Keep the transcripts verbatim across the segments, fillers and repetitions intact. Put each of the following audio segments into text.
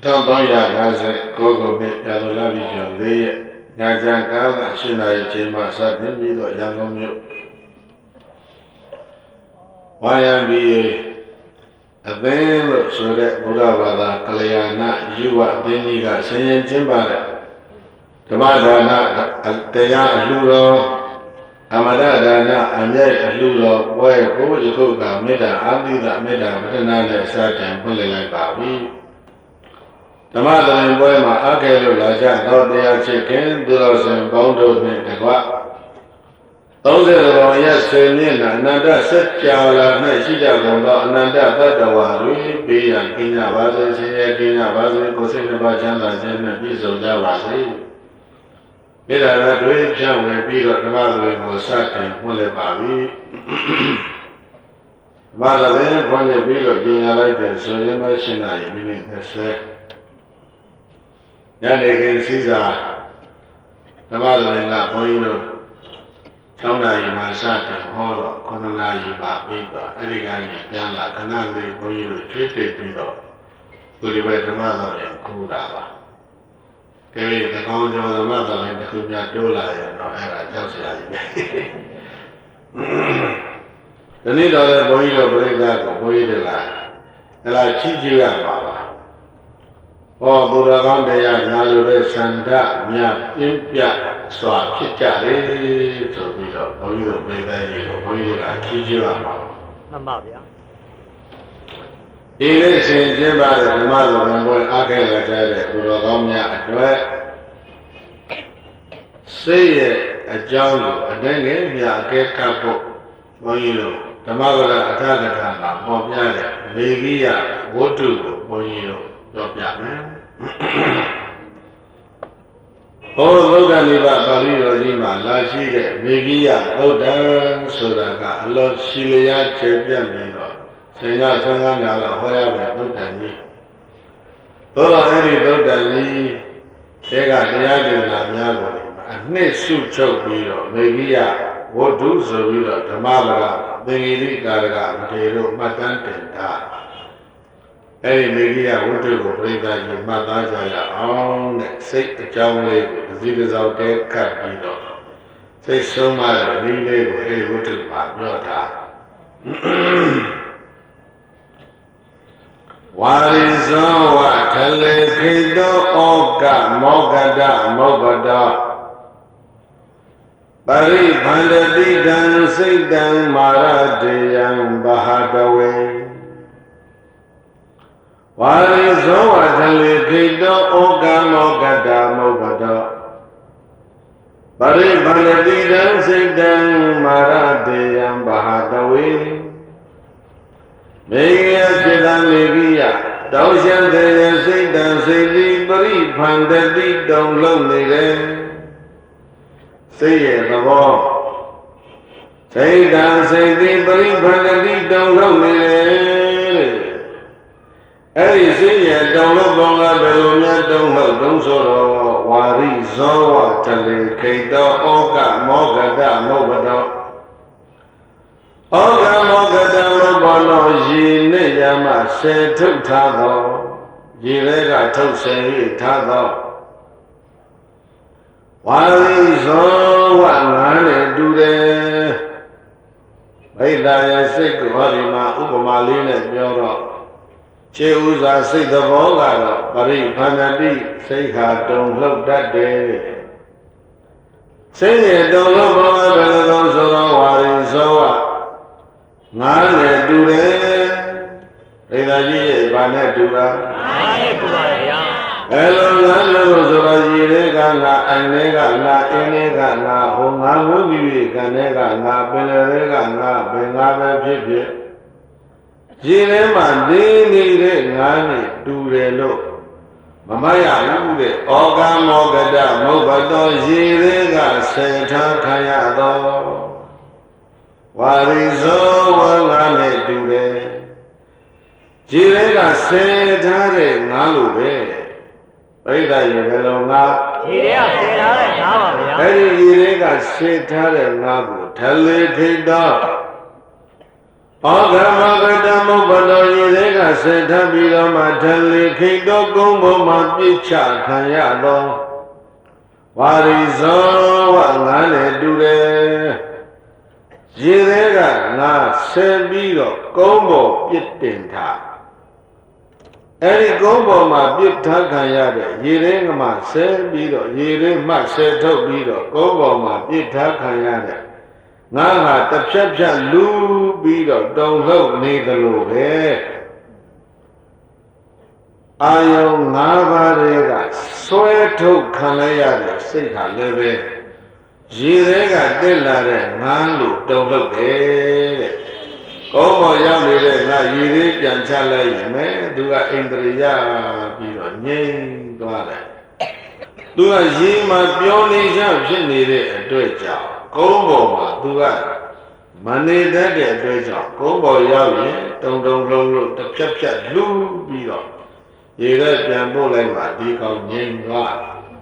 Trong tối giờ ra sẽ có cầu biệt nhà tôi là bị trường đi nhà trang cá là xin này trên mà sát đến bí tội giang công hiệu Hoa yang bị ở bên lộ số đệ bố đà bà đà Kalyana yu vạ tên nhi gà sinh nhân trên bà đệ Dhama dana taya alu ro Amada dana anyay alu ro Quay cố ý khúc gà mê đà áp đi đà mê đà mê đà nè sa chẳng phân lệ lại bảo vi Dhama dana quay mà ác kê lộ là cha Đó taya chế kén đưa ra xem bóng đồ nè đẹp quá Tông sẽ là ya suy niên là Ananda sát chào là này chỉ chào cùng đó Ananda tất cả hòa lui bí rằng kinh nhà bá giới sinh nhé kinh nhà bá giới có sinh ba chán là trên là bí dầu ra bà giới Bây giờ là đối chào về bí rồi Dhama rồi ngồi sát thành không lệ bà bí Mà là thế không lệ bí rồi kinh nhà lại đến số nhân mới sinh này bí nên thế sẽ Nhà này kinh sĩ giả Dhama rồi là bối rồi Trong này mà sát thành hô rồi Con là gì bà bí rồi Ở đây gà nhẹ nhàng là khả năng gì bối rồi thuyết tế bí rồi Cô đi về Dhama rồi khu đà bà Cái gì ta con cho Dhama rồi thì không nhà đô lại nó hay là cháu sẽ là gì Thế nên đó là bối rồi bối ra của bối rồi là là chi chữ là bà bà Ồ bố ra con đây là nhà lưu về sẵn đá nhà yên bạc xóa khít trả đi rồi bây giờ bối rồi bối ra gì của bối rồi là chi chữ là bà Năm bảo vậy Ý lý xin chế bà để Dhama rồi làm bối ác kê là trái để bố ra con nhà đối Xây ở trong rồi ở đây nghe nhà cái cặp bộ bối rồi Dhama rồi là ở thác cái thang là bó nhà để Mê ghi à vô trụ của bối rồi Đó bạc nè Ô lâu đàn đi bà bà lý rồi đi mà là chi để Mê ghi à lâu đàn sổ đà cả Lâu xí lê ya chế biên mì rồi Sinh ra sang ngân nhà là hoa ya về lâu đàn đi Đó là ấy đi lâu đàn đi Thế cảတရားကျင်လာများကိုအနှစ်စုချုပ်ပြီးတော့မေဂိယဝတ္ထုဆိုပြီးတော့ဓမ္မပဒသင်္ကေတိကာရကမထေတို့မှတ်တမ်းတင်ထားအဲဒီမေဂိယဝတ္ထုကိုပြိဿကြီးမှတ်သားကြရအောင်တဲ့စိတ်အကြောင်းလေးကိုသတိတစောင့်တဲခတ်ပြီးတော့စိတ်ဆုံးမတဲ့နည်းလေးကိုအဲဒီဝတ္ထုမှာပြောထားဝါရိဇောဝထလေခိတောဩကမောဂဒမောဂဒပရိဗန္ဒတိတံစိတ်တံမာရတေယံဘဟာတဝေဝါရိဇောဝထလေခိတောဩကမောဂဒမောဂဒပရိဗန္ဒတိတံစိတ်တံမာရတေယံဘဟာတဝေမေယจิตံမေဂိယတောင်းရှံတေယစိတ်တံစိတ်တိပရိဖန္တတိတုံလုံးနေတယ်စိတ်ရဲ့သဘောစိတ်တံစိတ်တိပရိဖန္တတိတုံလုံးနေတယ်အဲ့ဒီစိတ်ရဲ့တုံလုံးပေါင်းကဘယ်လိုများတုံလို့တုံဆိုတော့ဝါရိဇောဝတလေခိတောဩကမောဂဒမောဂတောဩကမောဂဒမောဘောနောရေနဲ့ရမဆေထုတ်ထားသောရေထဲကထုတ်ဆယ်၍ထားသောဝါရိဇောဝငါးနဲ့တူတယ်ဗိဒာယစိတ်ကိုဟောဒီမှာဥပမာလေးနဲ့ပြောတော့ခြေဥစွာစိတ်သဘောကတော့ပရိဖန္နတိစိတ်ဟာတုံလှုပ်တတ်တယ်စိတ်ရဲ့တုံလှုပ်ဘောကဘယ်လိုသောဆိုတော့ဝါရိဇောဝငါးနဲ့တူတယ်ဒိဋ္ဌာကြီးရဲ့ဘာနဲ့တူတာငါးနဲ့တူပါဗျာအဲလိုငါးလို့ဆိုတော့ရေတွေကငါအိုင်တွေကငါအင်းတွေကငါဟိုငါဝုပြီးပြီးကံတွေကငါပင်တွေကငါပင်ငါပဲဖြစ်ဖြစ်ရေထဲမှာနေနေတဲ့ငါးနဲ့တူတယ်လို့မမရဘူးတဲ့ဩကမောဂဒမုပ္ပတောရေတွေကဆင်ထားခံရသောဝါရိဇောဝငါနဲ့တူတယ်ရေတွေကဆယ်ထားတဲ့ငါလိုပဲပရိသတ်ရေဘယ်လိုငါရေတွေကဆယ်ထားတဲ့ငါပါဗျာအဲဒီရေတွေကဆယ်ထားတဲ့ငါကိုထလေခိတော Agamagata Mubano Yega said Habila Matali Kito Gumbo Mapicha Kayado Warizo Wangane Dure Jirega Na Sebiro Gumbo Pitinta Eri Gumbo Mapita Kayade Yirenga Ma Sebiro Yire Ma Seto Biro Gumbo Mapita Kayade Nga ta phят phят luပြီးတော့တုံလို့နေသလိုပဲအာယုံ၅ပါးတွေကဆွဲထုတ်ခံလိုက်ရတဲ့စိတ်ဟာလည်းပဲရေတွေကတက်လာတဲ့ငန်းလို့တုံလို့တယ်တဲ့ကောင်းပေါ်ရောက်နေတဲ့ငါရေတွေပြန်ချလိုက်ရင်မယ်သူကအိန္ဒြေယပြီးတော့ငြိမ်သွားတယ်သူကရေမှာပြောနေချဖြစ်နေတဲ့အတွက်ကြောင့်ကုန်းပေါ်မှာသူကမနေတတ်တဲ့အတွက်ကြောင့်ကုန်းပေါ်ရောက်ရင်တုံတုံလုံးလို့တစ်ဖြတ်ဖြတ်လူပြီးတော့ရေကပြန်ပို့လိုက်မှဒီကောင်ငြိမ်သွား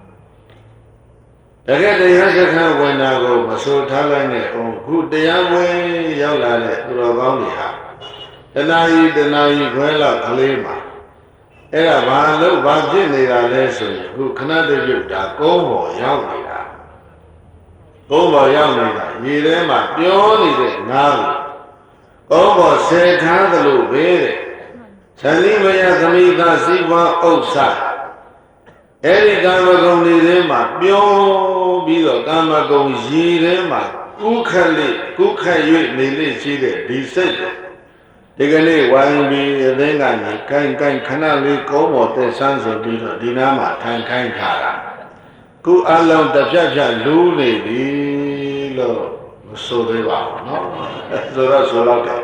တကယ်တရားစခန်းဝင်တာကိုမဆိုထားလိုက်နဲ့အောင်ခုတရားဝင်ရောက်လာတဲ့သူတော်ကောင်းတွေဟာတဏှာကြီးတဏှာကြီးခွဲလောက်ကလေးမှာအဲ့ဒါဘာလို့ဘာဖြစ်နေတာလဲဆိုရင်ခုခဏတည်းပြုတ်ဒါကုန်းပေါ်ရောက်နေတာကုန်းပေါ်ရောက်နေတာရေထဲမှာပြောနေတဲ့ငါးကိုကုန်းပေါ်ဆယ်ထားသလိုပဲတဲ့သန္တိမယသမိကစီပွားဥစ္စာအဲ့ဒီကာမဂုဏ်တွေထဲမှာပြောပြီးတော့ကာမဂုဏ်ရေထဲမှာကုခက်လေးကုခက်၍နေလေးရှိတဲ့ဒီစိတ်ဒီကနေ့ဝိုင်းပြီးအသိဉာဏ်ကြီးကိုင်ကိုင်ခဏလေးကုန်းပေါ်တက်ဆန်းဆိုပြီးတော့ဒီနားမှာထိုင်ခိုင်းထားတာခုအလုံးတစ်ဖြတ်ဖြတ်လူးနေပြီလို့မဆိုသေးပါဘူးเนาะဆိုတော့ဆိုတော့တယ်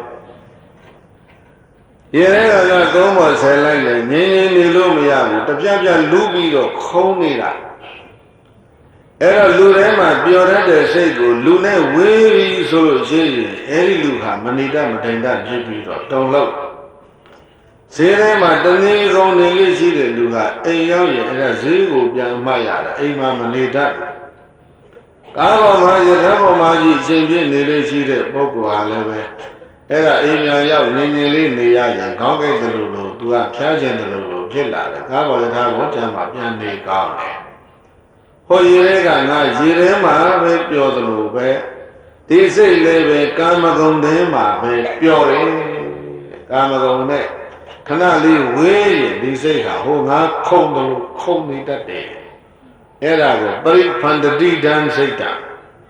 ရေထဲကကုန်းပေါ်ဆယ်လိုက်လေငင်းငင်းနေလို့မရဘူးတစ်ဖြတ်ဖြတ်လူးပြီးတော့ခုံးနေတာအဲ့တော့လူထဲမှာပျော်တတ်တဲ့စိတ်ကိုလူနဲ့ဝေးပြီးဆိုလို့ရှိရင်အဲ့ဒီလူဟာမဏိတမတိန်တဖြစ်ပြီးတော့တုံလို့ဈေးထဲမှာတနည်းကောင်းနေလို့ရှိတဲ့လူကအိမ်ရောက်ရင်အဲ့ဒါဈေးကိုပြန်မှတ်ရတယ်အိမ်မှာမနေတတ်ကားပေါ်မှာရထားပေါ်မှာကြီးအချိန်ပြည့်နေလို့ရှိတဲ့ပုဂ္ဂိုလ်ဟာလည်းပဲအဲ့ဒါအိမ်ညာရောက်ငြိမ်ငြိမ်လေးနေရရင်ခေါင်းကိတ်တယ်လို့လို့သူကဖျားခြင်းတယ်လို့လို့ဖြစ်လာတယ်ကားပေါ်ရထားပေါ်ကျမ်းမှာပြန်နေကောင်းတယ်ဟိုရေထဲကငါရေထဲမှာပဲပျော်တယ်လို့ပဲဒီစိတ်လေးပဲကာမဂုဏ်ထဲမှာပဲပျော်တယ်ကာမဂုဏ်နဲ့ခဏလေးဝေးရင်ဒီစိတ်ဟာဟိုငါခုံတယ်လို့ခုံနေတတ်တယ်အဲ့ဒါကိုပရိဖန္တတိတံစိတ်တံ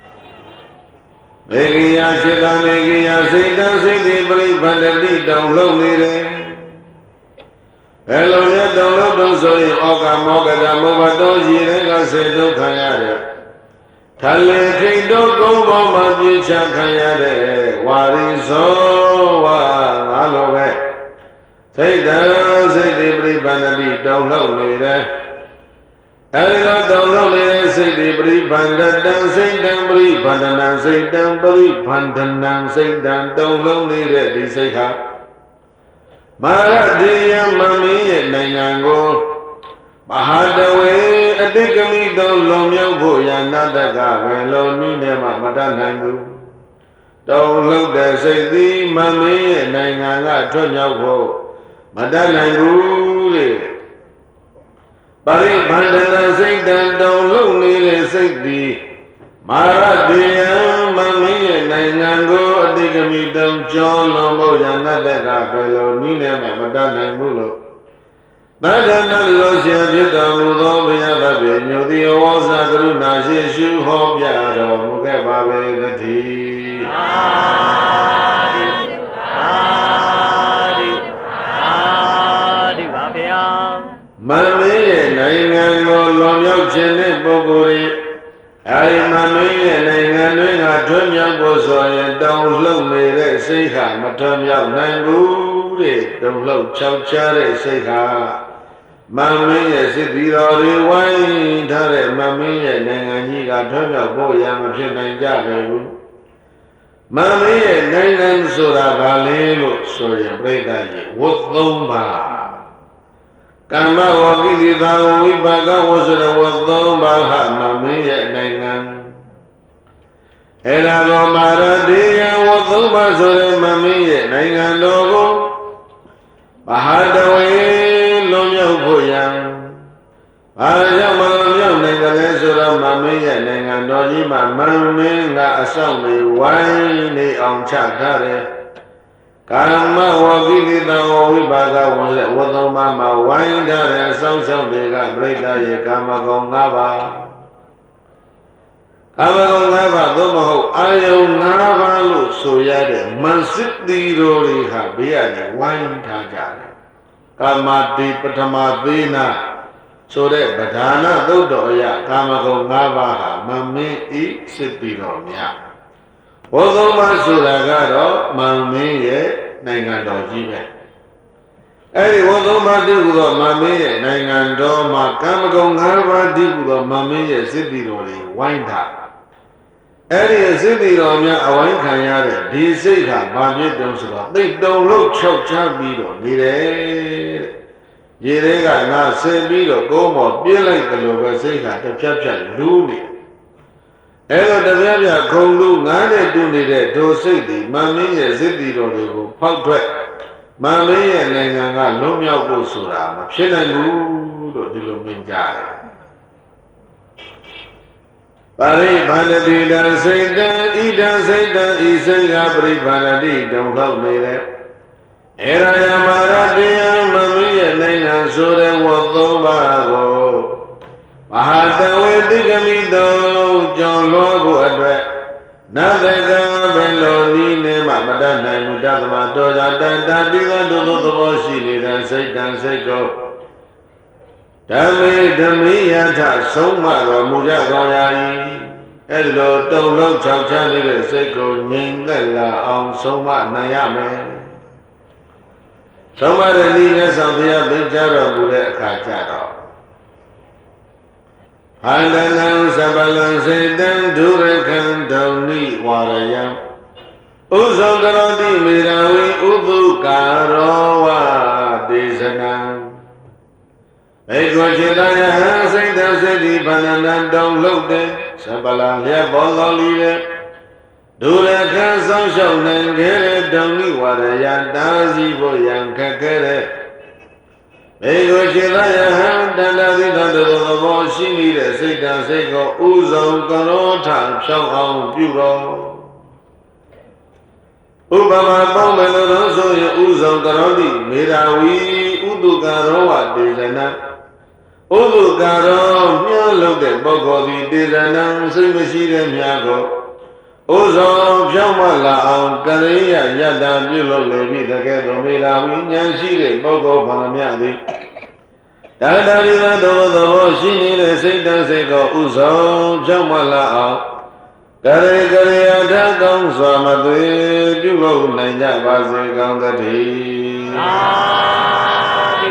မေဂိယစေတံမေဂိယစိတ်တံစိတ်တိပရိဖန္တတိတောင်လုံးနေတယ်ဘယ်လိုလဲတောင်လုံးတော့ဆိုရင်ဩကာမောကတမောဘတောရေတွေကစေဒုက္ခရတယ်ထလေခိတ်တော့ကုန်းပေါ်မှာပြည့်ချခံရတဲ့ဝါရိဇောဝါငါလိုပဲစိတ်တံစိတ်တိပရိပန္နတိတောင်းလောက်နေတယ်အဲဒီတော့တောင်းလောက်နေတဲ့စိတ်တိပရိပန္နတံစိတ်တံပရိပန္နနံစိတ်တံပရိပန္နနံစိတ်တံတောင်းလောက်နေတဲ့ဒီစိတ်ဟာမာရတိယမမင်းရဲ့နိုင်ငံကိုမဟာတဝေအတိတ်ကမိသောလုံမြောက်ဖို့ရဏတကဘယ်လိုနည်းနဲ့မှမတတ်နိုင်ဘူးတောင်းလောက်တဲ့စိတ်သည်မမင်းရဲ့နိုင်ငံကထွက်မြောက်ဖို့မတတ်နိုင်ဘူးတဲ့ပရိဗန္ဒနာစိတ်တံတောင်းလုံနေတဲ့စိတ်သည်မာရတိယမမင်းရဲ့နိုင်ငံကိုအတိတ်ကမိသောကျော်လွန်ဖို့ရဏတကဘယ်လိုနည်းနဲ့မှမတတ်နိုင်ဘူးလို့သတ္တနလောရှင်ဖြစ်တော်မူသောဘုရားသဗျေညုတိဝေါဇာကရုဏာရှိရှုဟောပြတော်မူခဲ့ပါပေသတည်းသာဓုသာဓုသာဓုပါဗျာမမင်းရဲ့နိုင်ငံကိုလွန်မြောက်ခြင်းတဲ့ပုဂ္ဂိုလ်အဲဒီမမင်းရဲ့နိုင်ငံတွင်ကထွန်းမြောက်ဖို့ဆိုရင်တောင်းလှုပ်နေတဲ့စိတ်ဟာမထွန်းမြောက်နိုင်ဘူးတဲ့တောင်းလှုပ်ချောက်ချတဲ့စိတ်ဟာမမင်းရဲ့စစ်တီတော်တွေဝိုင်းထားတဲ့မမင်းရဲ့နိုင်ငံကြီးကထွန်းမြောက်ဖို့ရမဖြစ်နိုင်ကြဘူးမမင်းရဲ့နိုင်ငံဆိုတာဘာလဲလို့ဆိုရင်ပြိဿကြီးဝတ်သုံးပါကမ္မဝကိတိသာဝိပါကဝဆိုတဲ့ဝတ်သုံးပါဟာမမင်းရဲ့နိုင်ငံအအဲ့ဒါကိုမာရတိယဝသုံးပါးဆိုတဲ့မမင်းရဲ့နိုင်ငံတော်ကိုမဟာတဝေလွန်မြောက်ဖို့ရန်ဘာကြောင့်မလွန်မြောက်နိုင်ကြလဲဆိုတော့မမင်းရဲ့နိုင်ငံတော်ကြီးမှာမမင်းကအဆောင်တွေဝိုင်းနေအောင်ချထားတယ်ကာမဝကိလေသာဝဝိပါကဝဝသုံးပါးမှာဝိုင်းထားတဲ့အဆောင်ရှောက်တွေကပြိဋ္ဌာရဲ့ကာမဂုဏ်၅ပါးကာမဂုဏ်၅ပါးသို့မဟုတ်အာယုံ၅ပါးလို့ဆိုရတဲ့မနစစ်တီတော်တွေဟာဘေးကနေဝိုင်းထားကြတယ်ကာမတိပထမသေနာဆိုတဲ့ပဓာနသုတ်တော်အရကာမဂုဏ်၅ပါးဟာမမင်းဤစစ်တီတော်များဝေသုံးပါးဆိုတာကတော့မမင်းရဲ့နိုင်ငံတော်ကြီးပဲအဲ့ဒီဝေသုံးပါးတည်းဟူသောမမင်းရဲ့နိုင်ငံတော်မှာကာမဂုဏ်၅ပါးတည်းဟူသောမမင်းရဲ့စစ်တီတော်တွေဝိုင်းထားအဲ့ဒီစစ်တီတော်များအဝိုင်းခံရတဲ့ဒီစိတ်ဟာဘာဖြစ်တုံးဆိုတော့သိတုံလို့ခြောက်ချပြီးတော့နေတယ်ရေတွေကငါဆင်ပြီးတော့ကိုယ်မောပြင်းလိုက်တယ်လို့ပဲစိတ်ကတစ်ဖြတ်ဖြတ်လူးနေအဲ့တော့တစ်ဖြတ်ဖြတ်ခုံလူငားနဲ့တူနေတဲ့ဒိုစိတ်ဒီမမင်းရဲ့စစ်တီတော်တွေကိုဖောက်ထွက်မမင်းရဲ့နိုင်ငံကလွတ်မြောက်ဖို့ဆိုတာမဖြစ်နိုင်ဘူးလို့ဒီလိုမြင်ကြတယ်ပါရိဗန္တိတံစိတ်တံဣဒံစိတ်တံဤစိတ်ကပရိဗန္တိတုံလောက်နေတယ်ဧရယမရတေယမမင်းရဲ့နိုင်ငံဆိုတဲ့ဝတ်သုံးပါးကိုမဟာတဝေတိကမိတောကြောင့်လောဖို့အတွက်နသကံဘယ်လိုနည်းနဲ့မှမတတ်နိုင်ဘူးတသမတော်ကြတန်တတိကတို့သောသဘောရှိနေတဲ့စိတ်တံစိတ်ကိုဓမ္မေဓမ္မိယထဆုံးမတော်မူကြကောင်းရာ၏အဲ့လိုတုံလုံးချောက်ချနေတဲ့စိတ်ကိုငြိမ်သက်လာအောင်ဆုံးမနိုင်ရမယ်ဆုံးမတဲ့နည်းနဲ့ဆောင်ဘုရားသင်ကြားတော်မူတဲ့အခါကျတော့အန္တနံသဗ္ဗလံစေတံဒုရခံဒုံနိဝါရယံဥဇောကရောတိမေရဝိဥပုကာရောဝဒေသနံဘေကောจิตယဟံစိတ်တစိတ်ဒီဗန္နနံတုံလှုပ်တဲ့သဗ္ဗလံလျက်ပေါ်တော်လီတဲ့ဒုရခံဆောင်ရှောက်နိုင်ခဲ့တဲ့ဒုံနိဝါရယံတာစီဖို့ရန်ခက်ခဲ့တဲ့ဘေကောจิตယဟံတဏ္ဍာသီတံတို့သဘောရှိနေတဲ့စိတ်တစိတ်ကိုဥဇုံကရောထဖြောင်းအောင်ပြုတော်ဥပမာပေါင်းမယ်လို့တော့ဆိုရင်ဥဇုံကရောတိမေရာဝီဥတုကရောဝဒေဇနံဥဒုကာရောမြားလုပ်တဲ့ပုဂ္ဂိုလ်ဒီတေဇနံစိတ်မရှိတဲ့မြားကိုဥဇောဖြောင်းမလာအောင်ကရိယယတ္တပြုလုပ်လေပြီတကယ်တော်မေလာဝိညာဉ်ရှိတဲ့ပုဂ္ဂိုလ်ဘာမြတ်သည်ဒါတရိသသောသဘောရှိနေတဲ့စိတ်တန်စိတ်ကိုဥဇောဖြောင်းမလာအောင်ကရိကရိယထကောင်းစွာမသွေပြုလုပ်နိုင်ကြပါစေကောင်းသတည်းသာဓု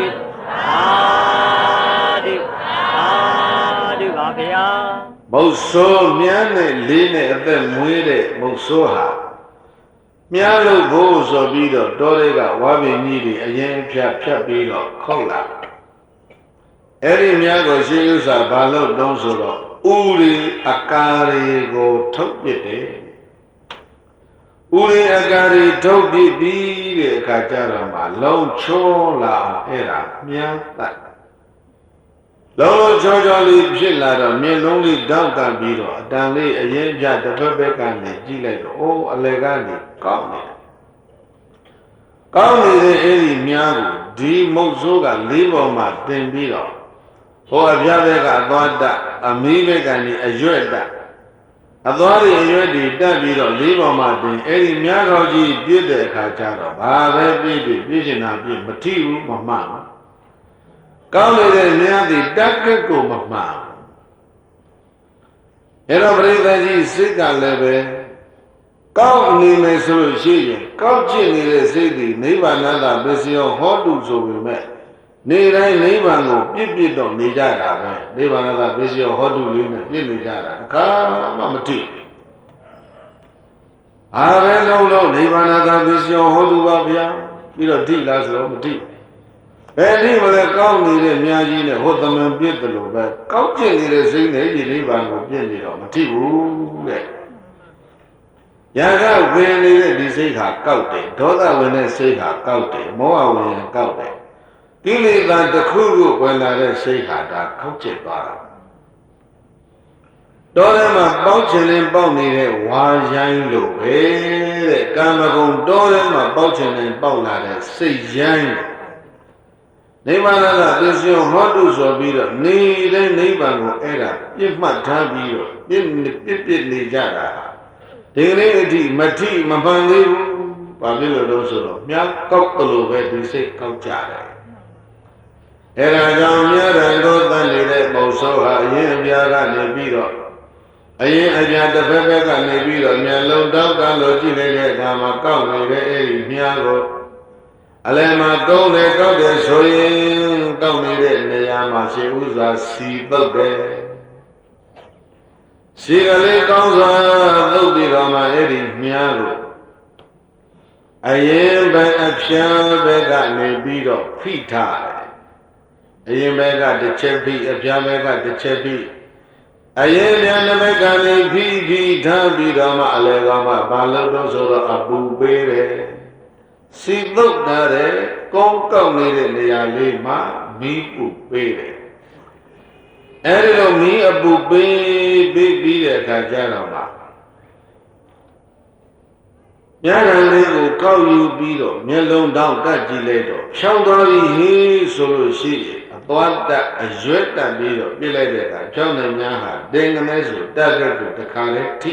မုတ်ဆိုးမြန်းနဲ့လေးနဲ့အသက်မွေးတဲ့မုတ်ဆိုးဟာမြားလို့ဘိုးဆိုပြီးတော့တောတွေကဝါပင်ကြီးတွေအရင်ဖြတ်ဖြတ်ပြီးတော့ခောက်လာအဲ့ဒီမြားကိုရှင်းဥစ္စာဘာလို့တုံးဆိုတော့ဥရိအကာတွေကိုထုတ်ပစ်တယ်ဥရိအကာတွေထုတ်ပစ်ပြီးတဲ့အခါကျတော့မှလုံးချောလာအဲ့ဒါမြားတတ်လုံးလုံးချောချောလေးဖြစ်လာတော့မျက်လုံးလေးတောက်ကပြီးတော့အတန်လေးအရင်ပြတစ်ဖက်ဖက်ကနေကြည့်လိုက်တော့အိုးအလေကနေကောင်းတယ်ကောင်းနေတဲ့အဲ့ဒီမြားကိုဒီမုတ်ဆိုးကလေးပေါ်မှာတင်ပြီးတော့ဟိုအပြားဘက်ကအသွားတက်အမီးဘက်ကနေအရွက်တက်အသွားတွေအရွက်တွေတက်ပြီးတော့လေးပေါ်မှာတင်အဲ့ဒီမြားတော်ကြီးပြည့်တဲ့အခါကျတော့ဘာပဲပြည့်ပြည့်ပြည့်ရှင်တာပြည့်မထိဘူးမမှန်ဘူးကောင်းနေတဲ့မြတ်သည်တက်ကက်ကိုမမှားအဲ့တော့ပရိသတ်ကြီးစိတ်ကလည်းပဲကောင်းနေမယ်ဆိုလို့ရှိရင်ကောက်ကျင့်နေတဲ့စိတ်သည်နိဗ္ဗာန်သာပစ္စယောဟောတုဆိုပေမဲ့နေတိုင်းနိဗ္ဗာန်ကိုပြည့်ပြည့်တော့နေကြတာပဲနိဗ္ဗာန်သာပစ္စယောဟောတုလေးနဲ့ပြည့်နေကြတာအခါမှမထိအားပဲလုံးလုံးနိဗ္ဗာန်သာပစ္စယောဟောတုပါဗျာပြီးတော့ထိလားဆိုတော့မထိဘယ်ဒီမလဲကောင်းနေတဲ့မြာကြီးနဲ့ဟောသမန်ပြည့်တယ်လို့ပဲကောက်ကျင့်နေတဲ့စိတ်နဲ့ဒီနိဗ္ဗာန်ကိုပြည့်နေတော့မထိဘူးတဲ့ရာဂဝင်နေတဲ့ဒီစိတ်ဟာကောက်တယ်ဒေါသဝင်တဲ့စိတ်ဟာကောက်တယ်မောဟဝင်ရင်ကောက်တယ်ကိလေသာတစ်ခုခုဝင်လာတဲ့စိတ်ဟာဒါခောက်ကျစ်သွားတာတောထဲမှာပေါက်ချင်ရင်ပေါက်နေတဲ့ဝါရိုင်းလို့ပဲတဲ့ကာမဂုဏ်တောထဲမှာပေါက်ချင်ရင်ပေါက်လာတဲ့စိတ်ရိုင်းနိဗ္ဗာန်ကသစ္စာဟောတုဆိုပြီးတော့နေတဲ့နိဗ္ဗာန်ကိုအဲ့ဒါပြစ်မှတ်ထားပြီးတော့ပြစ်ပြစ်ပြစ်နေကြတာဒီကနေ့အထိမထိမပန်သေးဘူးဘာဖြစ်လို့လဲဆိုတော့မြတ်ကောက်တယ်လို့ပဲဒီစိတ်ကောက်ကြတယ်အဲ့ဒါကြောင့်မြတ်ရန်တို့တန်နေတဲ့ပုံစိုးဟာအရင်အပြားကနေပြီးတော့အရင်အပြားတစ်ဖက်ဖက်ကနေပြီးတော့မျက်လုံးတောက်ကလို့ကြည့်လိုက်တဲ့အခါမှာကောက်နေတဲ့အဲ့ဒီမြားကိုအလယ်မှာကုန်းတယ်ကောက်တယ်ဆိုရင်ကောက်နေတဲ့နေရာမှာရှေးဥစွာစီပုတ်တယ်စီကလေးကောင်းစွာသုတ်ပြီးတော့မှအဲ့ဒီမြားကိုအရင်ဘက်အဖြာဘက်ကနေပြီးတော့ဖိထားတယ်အရင်ဘက်ကတစ်ချက်ဖိအဖြာဘက်ကတစ်ချက်ဖိအရင်ပြန်တစ်ဘက်ကနေဖိဖိထားပြီးတော့မှအလယ်ကောင်မှဘာလို့တော့ဆိုတော့အပူပေးတယ်စီသုတ်တာတဲ့ကောင်းကောက်နေတဲ့နေရာလေးမှာမီးပူပေးတယ်အဲဒီလိုမီးအပူပေးပေးပြီးတဲ့အခါကျတော့မှညရန်လေးကိုကောက်ယူပြီးတော့မျက်လုံးတောင်ကတ်ကြည့်လိုက်တော့ဖြောင်းသွားပြီဟေးဆိုလို့ရှိရင်အသွားတက်အရွက်တက်ပြီးတော့ပြစ်လိုက်တဲ့အခါဖြောင်းနေများဟာတင်ငမဲဆိုတက်တဲ့ကိုတခါလဲထိ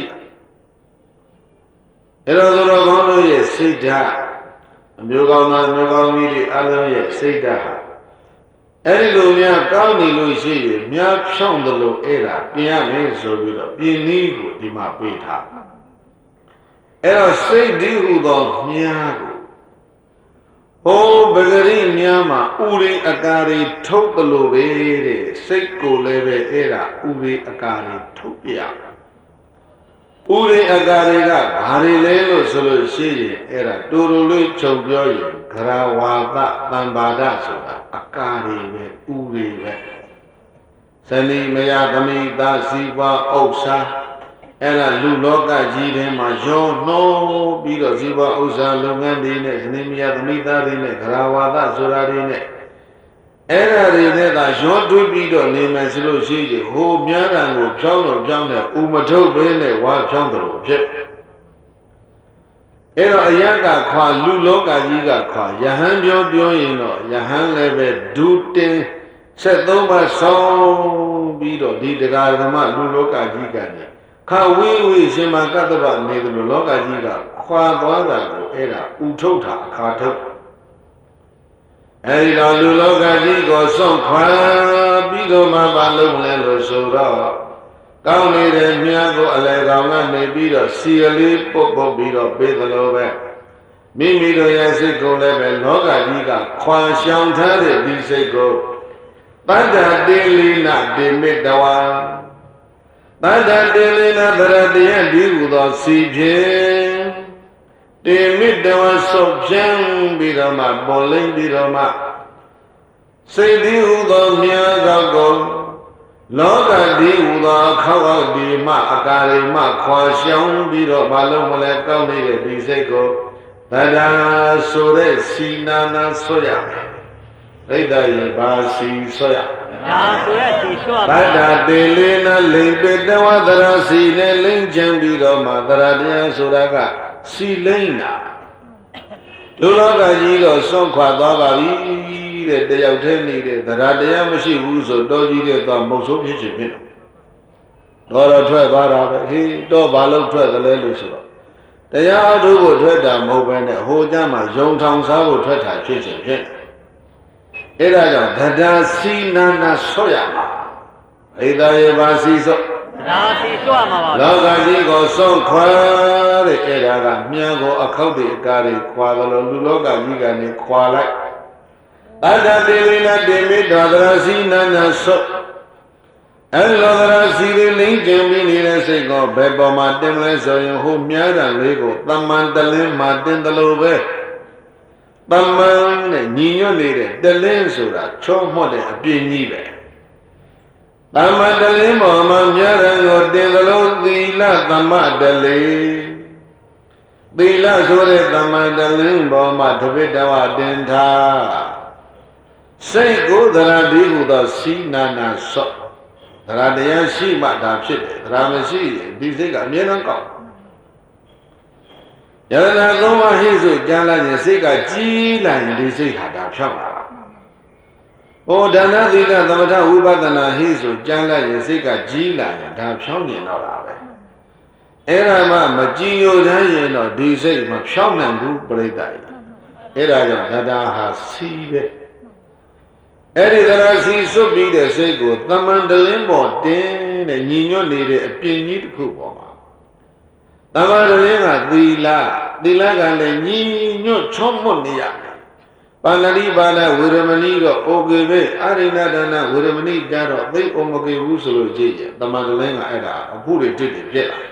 အဲတော့ဆိုတော့ကောင်းလို့ရဲ့စိတ်ဓာတ်အမျိုးကောင်းသားမျိုးကောင်းကြီးတွေအလုံးရဲ့စိတ်ဓာတ်ဟာအဲ့ဒီလိုများကောင်းနေလို့ရှိရင်များဖြောင်းတယ်လို့အဲ့ဒါပြင်ရမယ်ဆိုပြီးတော့ပြင်နည်းကိုဒီမှာပေးထားအဲ့တော့စိတ်ဒီဟုသောမြားကိုဟိုပဂရိမြားမှာဥရိအကာရီထုတ်တယ်လို့ပဲတဲ့စိတ်ကိုလည်းပဲအဲ့ဒါဥရိအကာရီထုတ်ပြဥရိအကာရီကဘာတွေလဲလို့ဆိုလို့ရှိရင်အဲ့ဒါတူတူလေးချုပ်ပြောရင်ဂရဝါဒသံပါဒဆိုတာအကာရီပဲဥရိပဲဇနီးမယားသမီးသားစီးပွားဥစ္စာအဲ့ဒါလူလောကကြီးထဲမှာရောနှောပြီးတော့ဇီဝဥစ္စာလုပ်ငန်းတွေနဲ့ဇနီးမယားသမီးသားတွေနဲ့ဂရဝါဒဆိုတာတွေနဲ့အဲ့ဒါတွေနဲ့သာရောတွေးပြီးတော့နေမယ်ဆိုလို့ရှိရင်ဟိုများတန်ကိုဖြောင်းလို့ဖြောင်းတဲ့ဥမထုတ်ဘဲနဲ့ဝါဖြောင်းတယ်လို့ဖြစ်အဲ့တော့အယကခွာလူလောကကြီးကခွာယဟန်ပြောပြောရင်တော့ယဟန်လည်းပဲဒုတင်ဆက်သုံးပါဆောင်းပြီးတော့ဒီတရားဓမ္မလူလောကကြီးကနေခဝေးဝေးရှင်မကတ္တဗနေတယ်လို့လောကကြီးကခွာသွားတာကိုအဲ့ဒါဥထုတ်တာအခါထုတ်အဲဒီတော့လူလောကကြီးကိုဆုံးခွာပြီးတော့မှမလုပ်လဲလို့ဆိုတော့ကောင်းနေတဲ့မြတ်ကိုအလဲကောင်ကနေပြီးတော့စီကလေးပုတ်ပုတ်ပြီးတော့ပေးသလိုပဲမိမိတို့ရဲ့စိတ်ကိုလည်းပဲလောကကြီးကခွာရှောင်ထားတဲ့ဒီစိတ်ကိုတတ္တတေလိနာဒေမေတဝါတတ္တတေလိနာသရတယဒီဟုသောစီဖြင့်တေမိတဝါဆုတ်ဖြန်းပြီးတော့မှပေါ်လိမ့်ပြီးတော့မှစိတ်ဒီဟုသောမြတ်ကောက်ကိုလောကဒီဟုသောခောက်အောက်ဒီမှအကာရိမှခွာရှောင်ပြီးတော့မလုံးမလဲကောင်းနေတဲ့ဒီစိတ်ကိုတဒါဆိုတဲ့စီနာနာဆွရမယ်ဒိဋ္ဌယဘာစီဆွရဒါဆိုရစီဆွရတဒါတေလေနာလိမ့်ပေတဝသရစီနဲ့လိမ့်ချမ်းပြီးတော့မှသရတရားဆိုတာကစီလိမ့်တာလူလောကကြီးတော့စွန့်ခွာသွားပါပြီတဲ့တယောက်တည်းနေတဲ့သရတရားမရှိဘူးဆိုတော့ကြီးတဲ့သွားမုတ်ဆိုးဖြစ်ချင်ဖြစ်တယ်တော့တော့ထွက်သွားတာပဲဟေးတော့ဘာလို့ထွက်သလဲလို့ဆိုတော့တရားအထုကိုထွက်တာမဟုတ်ဘဲနဲ့ဟိုကြမှာယုံထောင်စားဖို့ထွက်တာဖြစ်ချင်ဖြစ်တယ်အဲ့ဒါကြောင့်ဗဒာစီနာနာဆော့ရမှာဣဒယေဘာစီဆော့ဒါစီဆော့မှာပါလောကကြီးကိုဆုံးခွာတဲ့အဲ့ဒါကမြန်ကိုအခောက်တွေအကားတွေခွာတယ်လို့လူလောကကြီးကနေခွာလိုက်တတ္တတေဝိနာတေမိတ္တသရစီနာနာဆော့အဲ့လိုသရစီတွေလိမ့်ကျင်ပြီးနေတဲ့စိတ်ကိုဘယ်ပေါ်မှာတင်လဲဆိုရင်ဟိုမြားတာလေးကိုတမန်တလင်းမှာတင်တယ်လို့ပဲတမန်နဲ့ညီညွတ်နေတဲ့တလင်းဆိုတာချောမော့တဲ့အပြင်းကြီးပဲတမန်တလင်းပေါ်မှာမြားတယ်ကိုတင်တယ်လို့သီလသမတလေသီလဆိုတဲ့သမ္မာတလင်းပေါ်မှာတပိတဝတင်ထားစိတ်ကိုသရတိဟုသောစီနာနာဆော့သရတရားရှိမှဒါဖြစ်တယ်သရမရှိရင်ဒီစိတ်ကအမြဲတမ်းကောက်ယရဏသုံးပါးဟိဆိုကြမ်းလာရင်စိတ်ကကြီးလာရင်ဒီစိတ်ဟာဒါဖြောက်လာဟောဒါနသီလသမထဝိပဿနာဟိဆိုကြမ်းလာရင်စိတ်ကကြီးလာရင်ဒါဖြောင်းနေတော့တာပဲအဲ့ဒါမှမကြည်ညိုတိုင်းရင်တော့ဒီစိတ်မဖြောင်းနိုင်ဘူးပြိတ္တာအဲ့ဒါကြောင့်ဒါတာဟာစီးပဲအဲ့ဒီသရစီစွတ်ပြီးတဲ့စိတ်ကိုသမန္တလင်းပေါ်တင်းတဲ့ညီညွတ်နေတဲ့အပြင်ကြီးတစ်ခုပေါ်မှာသမန္တလင်းကသီလသီလကလည်းညီညွတ်ချောမွတ်နေရပါဠိပါဠဝေရမဏိတော့အိုကေပဲအာရိဏဒနာဝေရမဏိကြတော့သိဩမကေဘူးဆိုလို့ကြည့်ရသမန္တလင်းကအဲ့ဒါအခုတွေတစ်တွေပြက်လာ